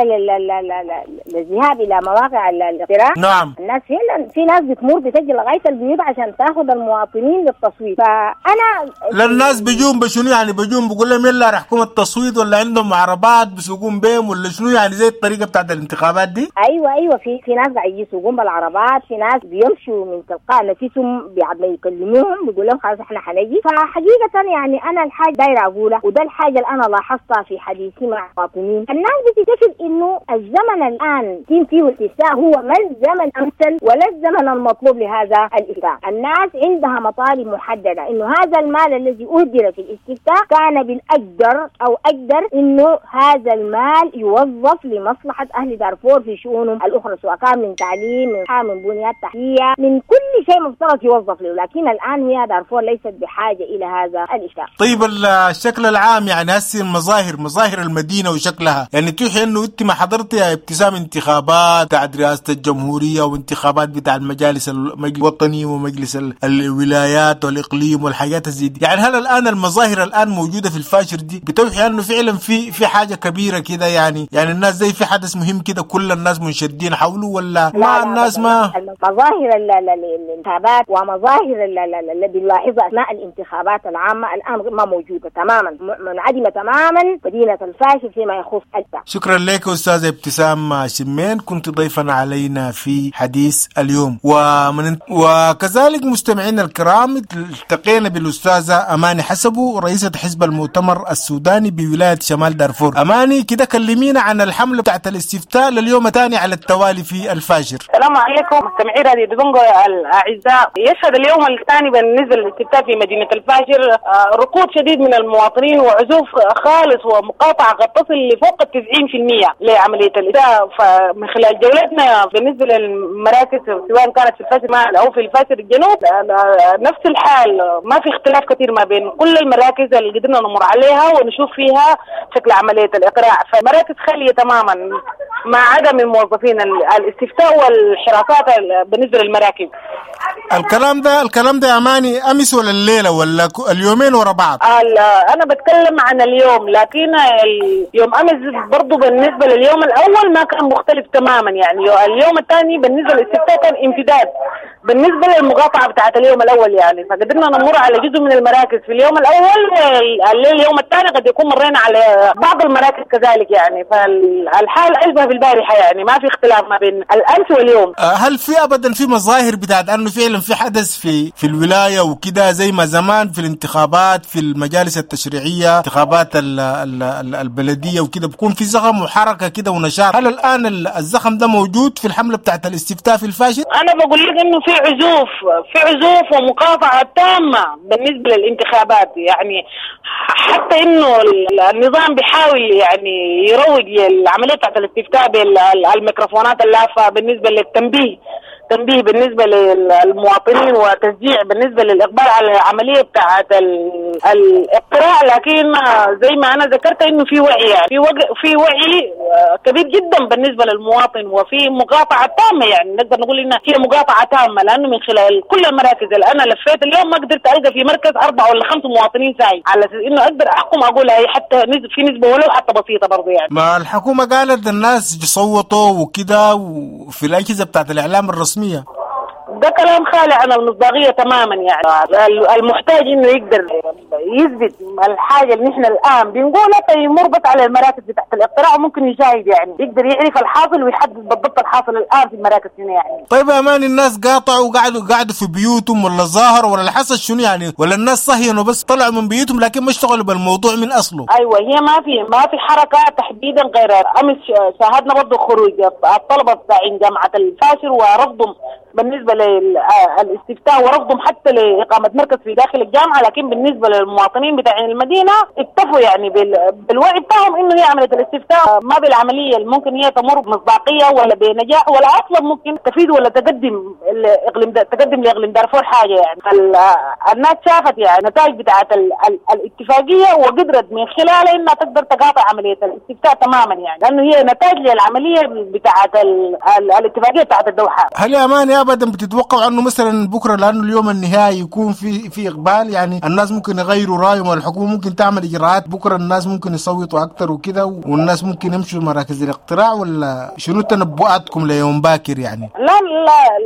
للذهاب الى مواقع الاقتراع نعم الناس هنا في ناس بتمر بتجي لغايه البيوت عشان تاخذ المواطنين للتصويت. فانا للناس بيجون بشنو يعني؟ بيجون بقول لهم يلا رح حكومه التصويت ولا عندهم عربات بيسوقون بهم ولا شنو يعني زي الطريقه بتاعت الانتخابات دي؟ ايوه ايوه في في ناس يسوقون بالعربات، في ناس بيمشوا من تلقاء نفسهم بعد ما يكلموهم بيقول لهم خلاص احنا حنجي. فحقيقة يعني أنا الحاجة دايرة أقولها، وده الحاجة اللي أنا لاحظتها في حديثي مع المواطنين، الناس بتكتشف إنه الزمن الآن تم فيه الاستفتاء هو ما الزمن أمثل ولا الزمن المطلوب لهذا الاستفتاء. الناس عندها مطالب محددة، إنه هذا المال الذي أهدر في الاستفتاء كان بالأقدر أو أقدر إنه هذا المال يوظف لمصلحة أهل دارفور في شؤونهم الأخرى، سواء كان من تعليم، من حام، من بنيات تحتية، من كل شيء مفترض يوظف له. لكن الآن هي دارفور ليست بحاجة إلى هذا الإشتاء. طيب الشكل العام يعني هسه المظاهر مظاهر المدينة وشكلها، يعني توحي إنه أنت ما حضرت يا ابتسام انتخابات بتاعت رئاسة الجمهورية وانتخابات بتاع المجالس الوطني ومجلس الولايات والإقليم والحاجات الزيدي، يعني هل الآن المظاهر الآن موجودة في الفاشر دي بتوحي إنه فعلا في في حاجة كبيرة كده، يعني يعني الناس زي في حدث مهم كده كل الناس منشدين حوله، ولا ما الناس ما مظاهر الانتخابات ومظاهر اللي بنلاحظها أثناء الانتخابات العامة الآن ما موجودة تماما، منعدمة تماما مدينة الفاشر فيما يخص التا. شكرا لك أستاذة ابتسام شمين، كنت ضيفا علينا في حديث اليوم. ومن وكذلك مستمعينا الكرام التقينا بالأستاذة أماني حسبو رئيسة حزب المؤتمر السوداني بولاية شمال دارفور. أماني كده كلمينا عن الحملة بتاعت الاستفتاء لليوم الثاني على التوالي في الفاشر. السلام عليكم مستمعي راديو دبنجو الأعزاء. يشهد اليوم الثاني بالنسبة للاستفتاء في مدينة الفاشر ركود شديد من المواطنين وعزوف خالص ومقاطعة قد تصل لفوق التسعين في المية لعملية الاستفتاء. فمن خلال جولتنا بالنسبة للمراكز سواء كانت في الفاشر أو في الفاشر الجنوب نفس الحال، ما في اختلاف كثير ما بين كل المراكز اللي قدرنا نمر عليها ونشوف فيها شكل عملية الإقراع. فمراكز خالية تماما مع عدم الموظفين الاستفتاء والحراسات بالنسبة للمراكز. الكلام ده الكلام ده يا أماني أمس ولا الليلة ولا اليومين ورا بعض؟ أنا بتكلم عن اليوم، لكن اليوم أمس برضو بالنسبة لليوم الأول ما كان مختلف تماما. يعني اليوم الثاني بالنسبة للاستفتاء كان امتداد بالنسبة للمقاطعة بتاعت اليوم الأول، يعني فقدرنا نمر على جزء من المراكز في اليوم الأول، اليوم الثاني قد يكون مرينا على بعض المراكز كذلك. يعني فالحال أشبه بالبارحة، يعني ما في اختلاف ما بين الأمس واليوم. هل في أبدا في مظاهر بتاعت أنه فعلا في حدث في في الولاية وكده زي ما زمان في الانتخابات في المجالس التشريعية انتخابات ال ال ال البلدية وكده بكون في زخم وحركة كده ونشاط؟ هل الآن الزخم ده موجود في الحملة بتاعت الاستفتاء في الفاشر؟ أنا بقول لك إنه في عزوف في عزوف ومقاطعة تامة بالنسبة للانتخابات. يعني حتى إنه النظام بيحاول يعني يروج للعملية بتاعت الاستفتاء بالميكروفونات اللافة بالنسبة للتنبيه تنبيه بالنسبة للمواطنين وتشجيع بالنسبة للإقبال على العملية بتاعت الاقتراع. لكن زي ما أنا ذكرت إنه في وعي، يعني في وعي في وعي كبير جدا بالنسبة للمواطن وفي مقاطعة تامة. يعني نقدر نقول إنها هي مقاطعة تامة، لأنه من خلال كل المراكز اللي أنا لفيت اليوم ما قدرت ألقى في مركز أربعة ولا خمس مواطنين ساعي على أساس إنه أقدر أحكم أقول هي حتى في نسبة ولو حتى بسيطة برضه. يعني ما الحكومة قالت الناس يصوتوا وكده وفي الأجهزة بتاعت الإعلام الرسمي ده كلام خالي عن المصداقية تماما. يعني المحتاج انه يقدر يثبت الحاجة اللي نحن الان بنقولها فيمر بس على المراكز بتاعت الاقتراع وممكن يشاهد، يعني يقدر يعرف الحاصل ويحدد بالضبط الحاصل الان في المراكز هنا. يعني طيب يا امان الناس قاطعوا وقعدوا قعدوا في بيوتهم ولا ظاهروا ولا الحصل شنو يعني؟ ولا الناس صهينوا بس طلعوا من بيوتهم لكن ما اشتغلوا بالموضوع من اصله؟ ايوه هي ما في ما في حركة تحديدا غير امس شاهدنا برضه خروج الطلبة بتاعين جامعة الفاشر ورفضهم بالنسبة للاستفتاء ورفضهم حتى لإقامة مركز في داخل الجامعة. لكن بالنسبة للمواطنين بتاعين المدينة اكتفوا يعني بالوعي بتاعهم إنه هي عملية الاستفتاء ما بالعملية اللي ممكن هي تمر بمصداقية ولا بنجاح ولا أصلا ممكن تفيد ولا تقدم الإقليم تقدم لإقليم دارفور حاجة. يعني الناس شافت يعني نتائج بتاعت الاتفاقية وقدرت من خلالها إنها تقدر تقاطع عملية الاستفتاء تماما، يعني لأنه هي نتائج للعملية بتاعت الاتفاقية بتاعت الدوحة. هل يا أمان ابدا بتتوقعوا انه مثلا بكره لانه اليوم النهائي يكون في في اقبال، يعني الناس ممكن يغيروا رايهم والحكومه ممكن تعمل اجراءات بكره الناس ممكن يصوتوا اكثر وكده والناس ممكن يمشوا مراكز الاقتراع، ولا شنو تنبؤاتكم ليوم باكر؟ يعني لا لا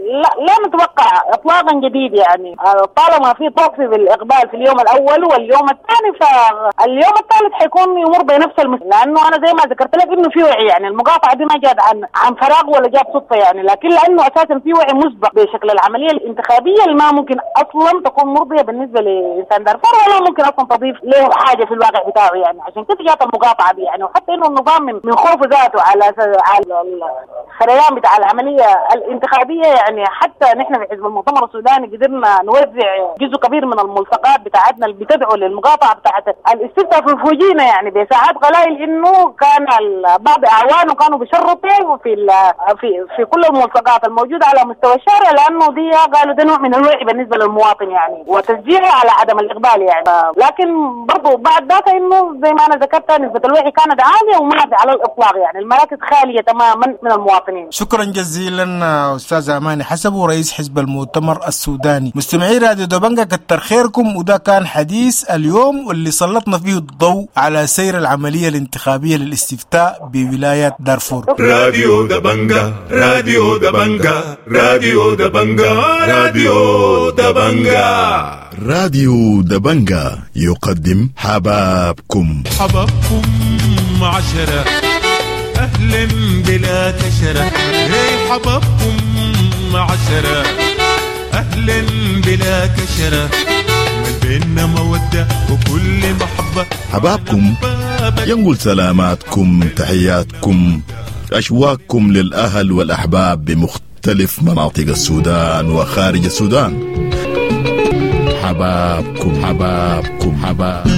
لا لا نتوقع اطلاقا جديد يعني، طالما في طفي بالاقبال في اليوم الاول واليوم الثاني فاليوم الثالث حيكون يمر بنفس المثل، لانه انا زي ما ذكرت لك انه في وعي يعني، المقاطعه دي ما جات عن عن فراغ ولا جات صدفه يعني، لكن لانه اساسا في وعي مسبق بشكل العمليه الانتخابيه اللي ما ممكن اصلا تكون مرضيه بالنسبه لانسان دارفور، ولا ممكن اصلا تضيف له حاجه في الواقع بتاعه يعني، عشان كده جات المقاطعه دي يعني. وحتى انه النظام من, من خوفه ذاته على على الخريان بتاع العمليه الانتخابيه يعني، حتى نحن في حزب المؤتمر السوداني قدرنا نوزع جزء كبير من الملصقات بتاعتنا اللي بتدعو للمقاطعه بتاعت الاستفتاء في فوجينا يعني بساعات قلائل، انه كان بعض اعوانه كانوا بيشرطوا في في في كل الملصقات الموجوده على مستوى الشارع، لانه دي قالوا ده نوع من الوعي بالنسبه للمواطن يعني، وتشجيعه على عدم الاقبال يعني. لكن برضه بعد ذاك انه زي ما انا ذكرت نسبه الوعي كانت عاليه وما في على الاطلاق يعني، المراكز خاليه تماما من المواطنين. شكرا جزيلا استاذ اماني حسب رئيس حزب المؤتمر السوداني. مستمعي راديو دبنجا كتر خيركم، وده كان حديث اليوم واللي سلطنا فيه الضوء على سير العمليه الانتخابيه للاستفتاء بولايه دارفور. راديو دبنجا راديو دبنجا راديو دبنجا راديو دبنجا راديو دبنجا يقدم حبابكم حبابكم عشرة أهلا بلا كشرة، هي حبابكم عشرة أهلا بلا كشرة، من بيننا مودة وكل محبة. حبابكم ينقل سلاماتكم تحياتكم أشواقكم للأهل والأحباب بمختلف مناطق السودان وخارج السودان. حبابكم حبابكم حباب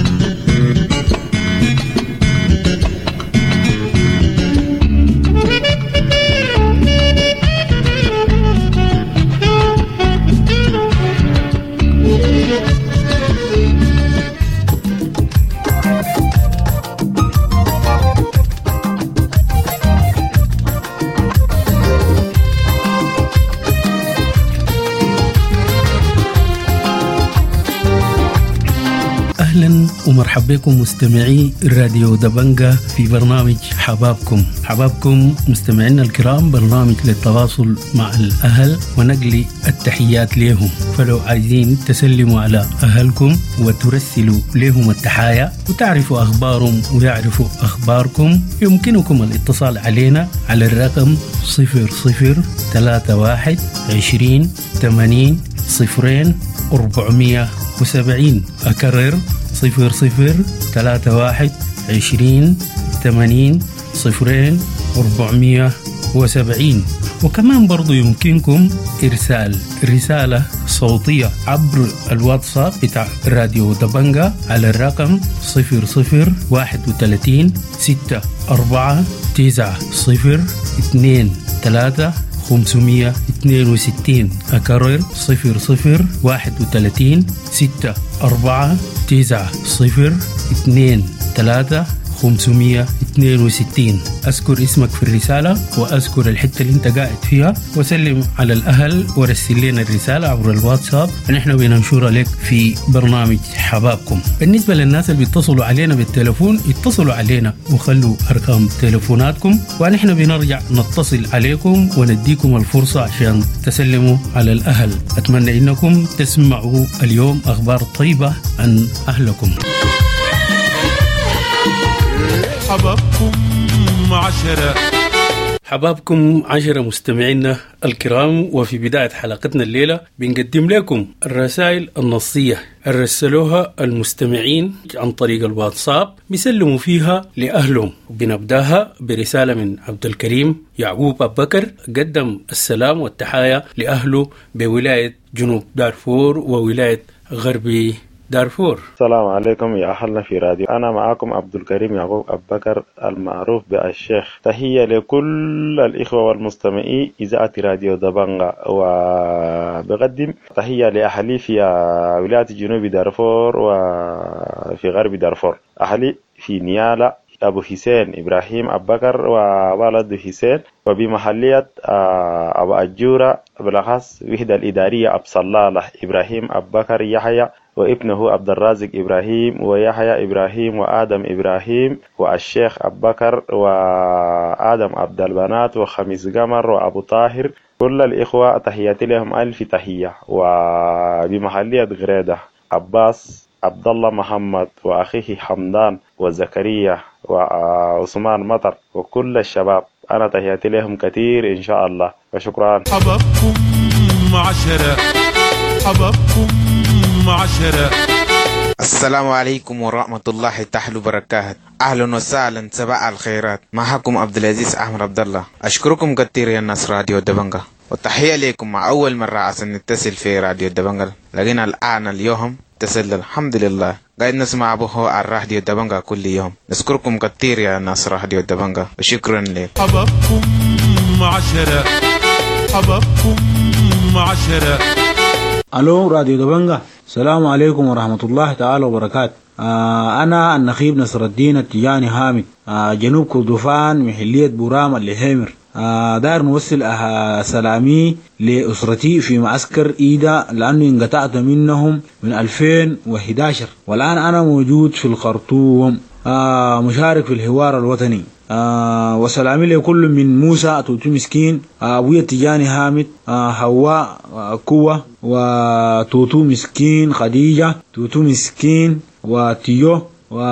أهلا ومرحبا بكم مستمعي راديو دبنجا في برنامج حبابكم. حبابكم مستمعينا الكرام، برنامج للتواصل مع الأهل ونقل التحيات لهم، فلو عايزين تسلموا على أهلكم وترسلوا لهم التحايا وتعرفوا أخبارهم ويعرفوا أخباركم، يمكنكم الاتصال علينا على الرقم صفر صفر ثلاثة واحد عشرين ثمانين صفرين أربعمية وسبعين. أكرر صفر صفر ثلاثة واحد عشرين ثمانين صفرين أربعمية وسبعين. وكمان برضو يمكنكم إرسال رسالة صوتية عبر الواتساب بتاع راديو دبنجا على الرقم صفر صفر واحد وثلاثين ستة أربعة تسعة صفر اثنين ثلاثة خمسمية اثنين وستين. أكرر صفر صفر واحد وثلاثين ستة أربعة تسعة صفر اثنين ثلاثة خمسمية اثنين وستين. أذكر اسمك في الرسالة وأذكر الحتة اللي انت قاعد فيها وسلم على الأهل ورسل لنا الرسالة عبر الواتساب ونحن بننشرها لك في برنامج حبابكم. بالنسبة للناس اللي بيتصلوا علينا بالتلفون، اتصلوا علينا وخلوا أرقام تلفوناتكم ونحن بنرجع نتصل عليكم ونديكم الفرصة عشان تسلموا على الأهل. أتمنى إنكم تسمعوا اليوم أخبار طيبة عن أهلكم. حبابكم عشرة حبابكم عشرة مستمعينا الكرام، وفي بداية حلقتنا الليلة بنقدم لكم الرسائل النصية الرسلوها المستمعين عن طريق الواتساب بيسلموا فيها لأهلهم. بنبداها برسالة من عبد الكريم يعقوب أبو بكر، قدم السلام والتحايا لأهله بولاية جنوب دارفور وولاية غربي دارفور. السلام عليكم يا أهلنا في راديو، أنا معكم عبد الكريم يعقوب أبو بكر المعروف بالشيخ. تحية لكل الإخوة والمستمعين إذاعة راديو دبنجا، وبقدم تحية لأهلي في ولاية جنوب دارفور وفي غرب دارفور، أهلي في نيالا أبو حسين إبراهيم أبو بكر وولد حسين، وبمحلية أبو أجورة بالأخص وحدة الإدارية أبو صلالة إبراهيم أبو بكر يحيى وابنه عبد الرازق إبراهيم ويحيى إبراهيم وآدم إبراهيم والشيخ أبو بكر وآدم عبد البنات وخميس قمر وأبو طاهر كل الإخوة تحياتي لهم ألف تحية. وبمحلية غريدة عباس عبد الله محمد وأخيه حمدان وزكريا وعثمان مطر وكل الشباب أنا تحياتي لهم كثير إن شاء الله وشكرا. حبابكم عشرة حبابكم عشرة. السلام عليكم ورحمة الله تعالى وبركاته. أهلا وسهلا صباح الخيرات. معكم عبد العزيز أحمد عبد الله. أشكركم كثير يا ناس راديو دبنجا وتحية لكم. مع أول مرة عشان نتصل في راديو دبنجا لقينا الآن اليوم اتصل الحمد لله قاعد نسمع به على راديو دبنجا كل يوم. نشكركم كثير يا ناس راديو دبنجا وشكرا لك. حبابكم عشرة حبابكم عشرة. الو راديو دبنجا السلام عليكم ورحمة الله تعالى وبركاته. آه أنا النخيب نصر الدين التجاني هامد آه جنوب كردفان محلية بورام الليهيمر. آه داير نوصل آه سلامي لأسرتي في معسكر إيدا لأنه انقطعت منهم من ألفين وإحدى عشر والآن أنا موجود في الخرطوم آه مشارك في الحوار الوطني. آه وسلامي لكل من موسى توتو مسكين آه أبويا تجاني هامد آه هواء آه كوة وتوتو مسكين خديجة توتو مسكين وتيو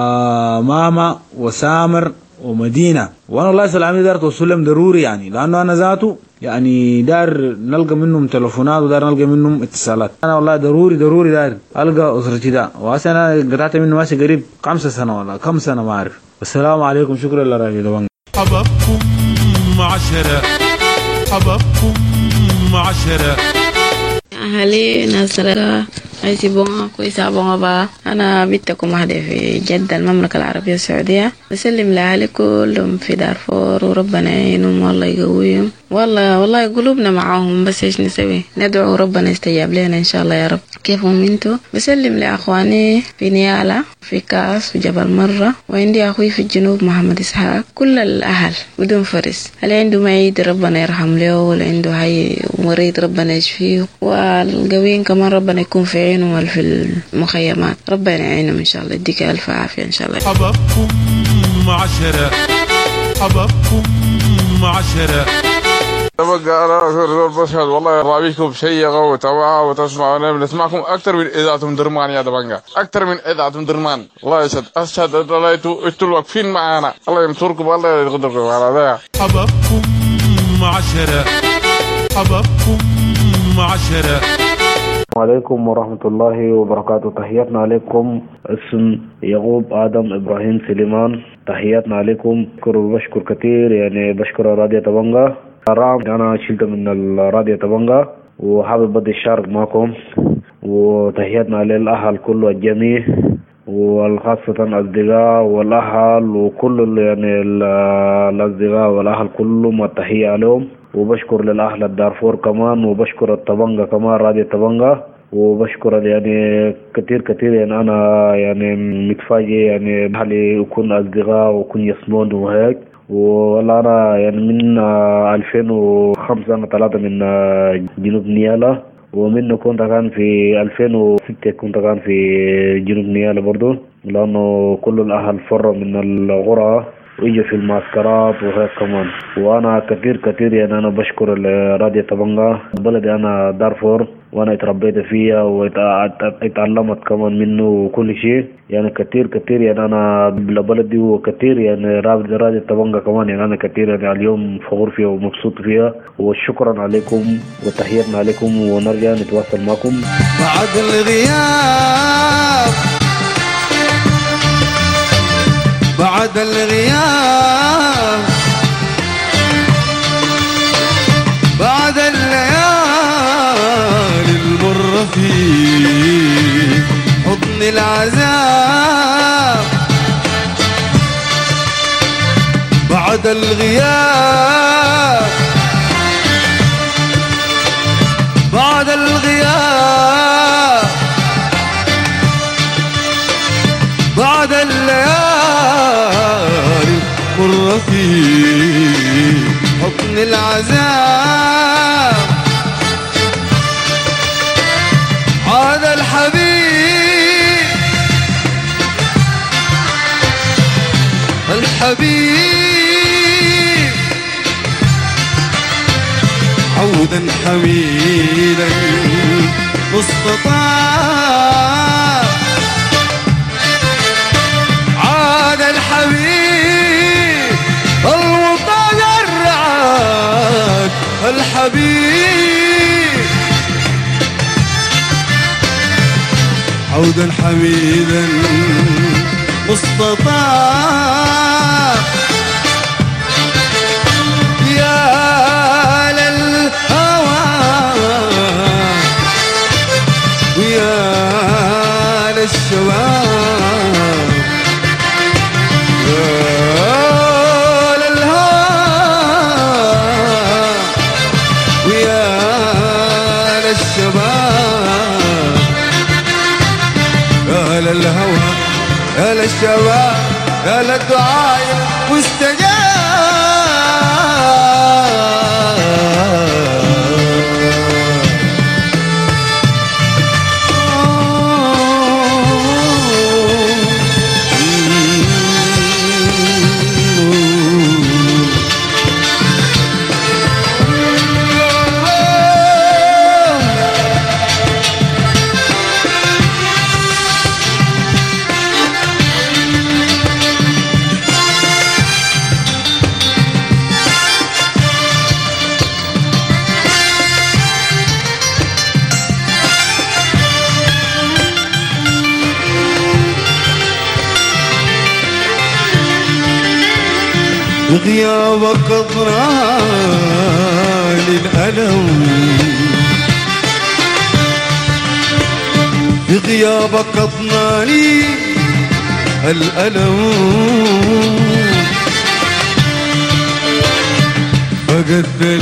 وماما وسامر ومدينة. وانا الله سلامي دار توصلهم ضروري يعني لانه انا ذاته يعني دار نلقى منهم تلفونات ودار نلقى منهم اتصالات. انا والله ضروري ضروري دار القى اسرتي ده وهسه انا قطعت منه ماشي قريب خمسة سنة ولا كم سنة ما اعرف. والسلام عليكم شكرا لراديو دبنجا. حبابكم عشرة حبابكم عشرة. أهلي ناصرة عايزي بونغا كويسة بونغا با. أنا بنتكم واحدة في جدة المملكة العربية السعودية. بسلم لأهلي كلهم في دارفور وربنا يعينهم والله يقويهم. والله والله قلوبنا معاهم بس إيش نسوي ندعو ربنا يستجاب لنا إن شاء الله يا رب. كيفهم انتو؟ بسلم لأخواني في نيالا في كاس وجبل مرة وعندي أخوي في الجنوب محمد إسحاق كل الأهل بدون فرس. اللي عنده معيد ربنا يرحم له واللي عنده هاي مريض ربنا يشفيه والقويين كمان ربنا يكون في عينهم في المخيمات ربنا يعينهم إن شاء الله. يديك ألف عافية إن شاء الله. حبابكم عشرة حبابكم عشرة. تبقى أنا بشهد والله رابيكم شيقة وتوعى وتسمعوا بنسمعكم أكثر من إذاعة درمان يا دبنجا أكثر من إذاعة درمان. الله يسعد أشهد أن لا أنتوا واقفين معنا الله يمسوركم والله يقدركم على ذا. حبابكم عشرة حبابكم عشرة. عليكم ورحمة الله وبركاته. تحياتنا عليكم. اسم يعقوب آدم إبراهيم سليمان. تحياتنا عليكم. بشكر كثير يعني بشكر راديو دبنجا. رام أنا شلت من الراديو دبنجا وحابب بدي الشارك معكم وتحياتنا للأهل كله الجميع والخاصة الأصدقاء والأهل وكل يعني الأصدقاء والأهل كلهم التحية عليهم. وبشكر للأهل الدارفور كمان وبشكر الطبنجة كمان راديو طبنجة وبشكر يعني كتير كتير يعني أنا يعني متفاجئ يعني أهلي يكون أصدقاء ويكون يسمون وهيك. والله أنا يعني من ألفين وخمسة أنا طلعت من جنوب نيالا ومنه كنت كان في ألفين وستة كنت كان في جنوب نيالا برضو لأنه كل الأهل فروا من الغرة ويجوا في المعسكرات وهيك كمان. وانا كثير كثير يعني انا بشكر راديو طبنجة بلدي انا دارفور وانا اتربيت فيها واتعلمت كمان منه وكل شيء يعني كثير كثير يعني انا لبلدي وكثير يعني راديو طبنجة كمان يعني انا كثير يعني اليوم فخور فيها ومبسوط فيها. وشكرا عليكم وتحياتنا عليكم ونرجع نتواصل معكم بعد الغياب بعد الغياب بعد الليالي المرة في حضن العذاب بعد الغياب بعد الغياب بعد الليالي مرة في حضن العذاب عاد الحبيب الحبيب عود عودا حميدا مستطاع عاد الحبيب المطهر عاد الحبيب عودا حميدا مستطاع يا للهوى ويا للشباب يا للهوى ويا للشباب يا للهوى يا للشباب يا للدعاء مستجاب بغيابك أضراني الألم بغيابك أضناني الألم فقدل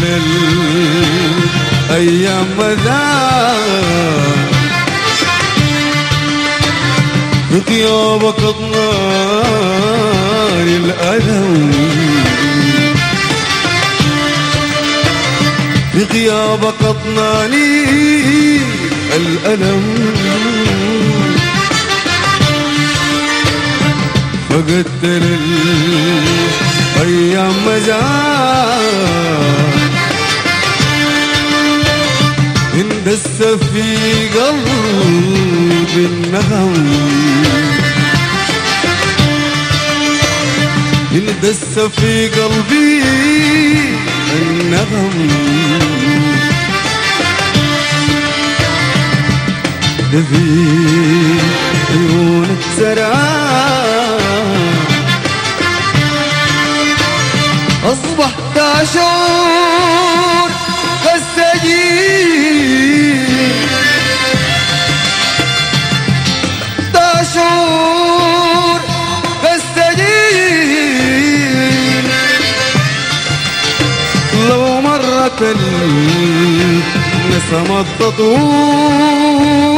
الأيام مذاق بغيابك أضناني الألم بغيابك أضناني الألم فقدر الأيام مزاق اندس في قلبي النغم اندس في قلبي النغم في عيونك سرعان أصبحت أشعر كالسجين تشعر كالسجين لو مرت النسمة تطول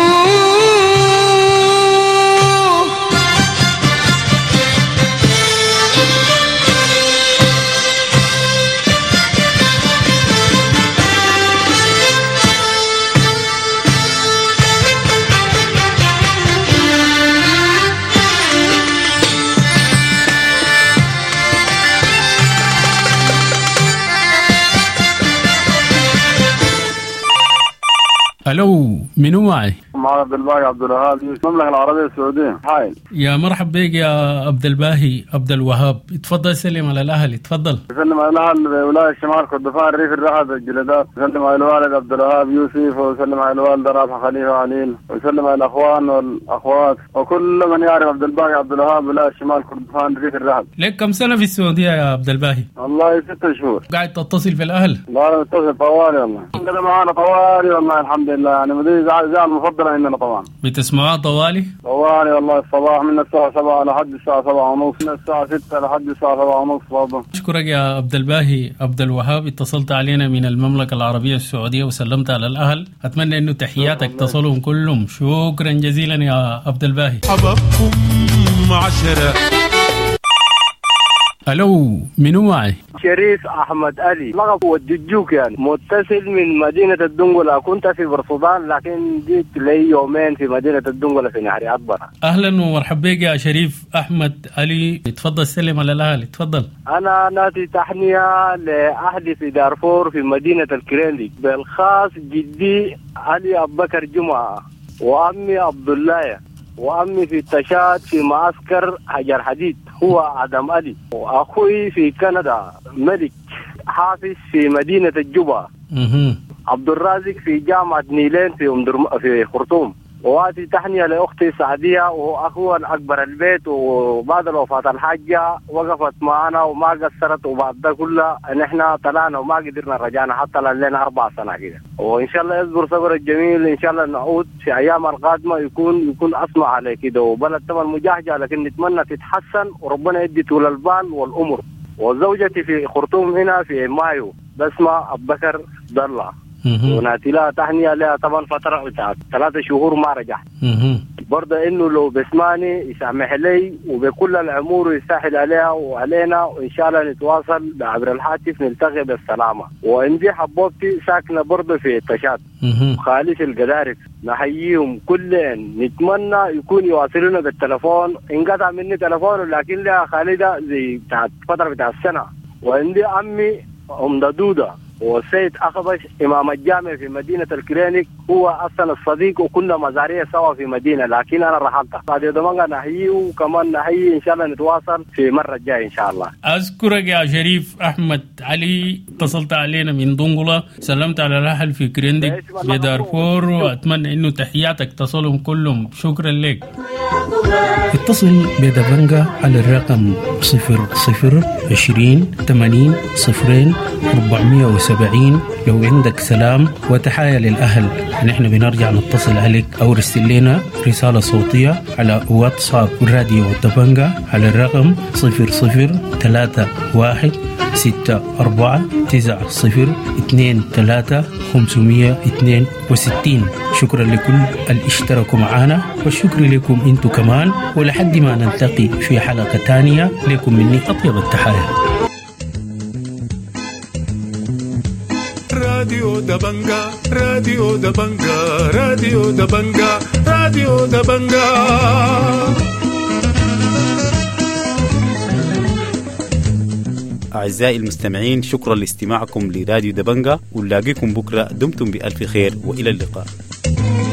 الو منو معي؟ مع عبد الباقي عبد الوهاب المملكة العربية السعودية. حايل يا مرحب بك يا عبد الباهي عبد الوهاب، اتفضل سلم على الاهل. اتفضل. سلم على الاهل بولاية شمال كردفان ريف الرحب الجلدات، وسلم على الوالد عبد الوهاب يوسف، وسلم على الوالدة رابحة خليفة عليل، وسلم على الاخوان والاخوات وكل من يعرف عبد الباقي عبد الوهاب ولاية شمال كردفان ريف الرحب. لك كم سنة في السعودية يا عبد الباهي؟ والله ست شهور. قاعد تتصل في الاهل؟ لا نتصل طوالي والله. كده معانا طوالي والله الحمد لله، يعني مدير زعل المفضلة عندنا طبعا. بتسمعوها طوالي؟ طوالي والله الصباح من الساعة سبعة لحد الساعة سبعة ونص، من الساعة ستة لحد الساعة سبعة ونص برضه. أشكرك يا عبد الباهي عبد الوهاب، اتصلت علينا من المملكة العربية السعودية وسلمت على الأهل، أتمنى إنه تحياتك تصلهم كلهم. شكرا جزيلا يا عبد الباهي. حبابكم عشرة. الو منو معي؟ شريف أحمد علي لقب ودجوك يعني متصل من مدينة الدنقلة. كنت في برصدان لكن جيت لي يومين في مدينة الدنقلة في نهر أكبر. أهلا ومرحبا بك يا شريف أحمد علي. تفضل سلم على الأهل. تفضل. أنا ناتي تحنية لأهلي في دارفور في مدينة الكريندي بالخاص جدي علي أبو بكر جمعة وأمي عبد الله وأمي في التشاد في معسكر حجر حديد هو عدم علي وأخوي في كندا ملك حافظ في مدينة الجبا عبد الرازق في جامعة نيلين في أم في خرطوم. وواتي تحنية لأختي سعدية وأخوها الأكبر البيت وبعد الوفاة الحاجة وقفت معنا وما قصرت وبعد ده كله نحن طلعنا وما قدرنا رجعنا حتى لنا أربع سنة كده. وإن شاء الله يصبر صبر الجميل إن شاء الله نعود في أيام القادمة يكون يكون أسمع على كده. وبلد طبعا مجاهجة لكن نتمنى تتحسن وربنا يدي طول البال والأمر. وزوجتي في خرطوم هنا في مايو بسمة أبو بكر ضلع وناتي لها تحنية لها طبعا فترة بتاعت ثلاثة شهور ما رجعت. برضه إنه لو بسماني يسامح لي وبكل الأمور يسهل عليها وعلينا وإن شاء الله نتواصل عبر الهاتف نلتقي بالسلامة. وعندي حبوبتي ساكنة برضه في التشاد خالص القدارف نحييهم كلهم. نتمنى يكون يواصلونا بالتلفون. انقطع مني تلفون لكن لها خالدة زي بتاعت فترة بتاعت السنة. وعندي عمي أم دودة والسيد أخبش إمام الجامع في مدينة الكلينيك هو أصلا الصديق وكنا مزارية سوا في مدينة لكن أنا رحلت بعد يومين نحييه وكمان نحيي إن شاء الله نتواصل في مرة الجاية إن شاء الله. أذكرك يا شريف أحمد علي اتصلت علينا من دنقلة سلمت على الأهل في كرينديك بدارفور وأتمنى إنه تحياتك تصلهم كلهم. شكرا لك. اتصل بدبنجا على الرقم صفر صفر عشرين ثمانين صفرين أربعمية وسبعين لو عندك سلام وتحايا للأهل. نحن بنرجع نتصل عليك أو رسل لنا رسالة صوتية على واتساب راديو دبنجا على الرقم صفر صفر ثلاثة واحد ستة أربعة تسعة صفر اثنين ثلاثة خمسمية اثنين وستين. شكرا لكل اللي اشتركوا معنا والشكر لكم انتم كمان. ولحد ما نلتقي في حلقة تانية لكم مني أطيب التحايا. راديو دبنجا راديو دبنجا راديو دبنجا راديو دبنجا. أعزائي المستمعين شكرا لاستماعكم لراديو دبنجا ونلاقيكم بكرة. دمتم بألف خير وإلى اللقاء.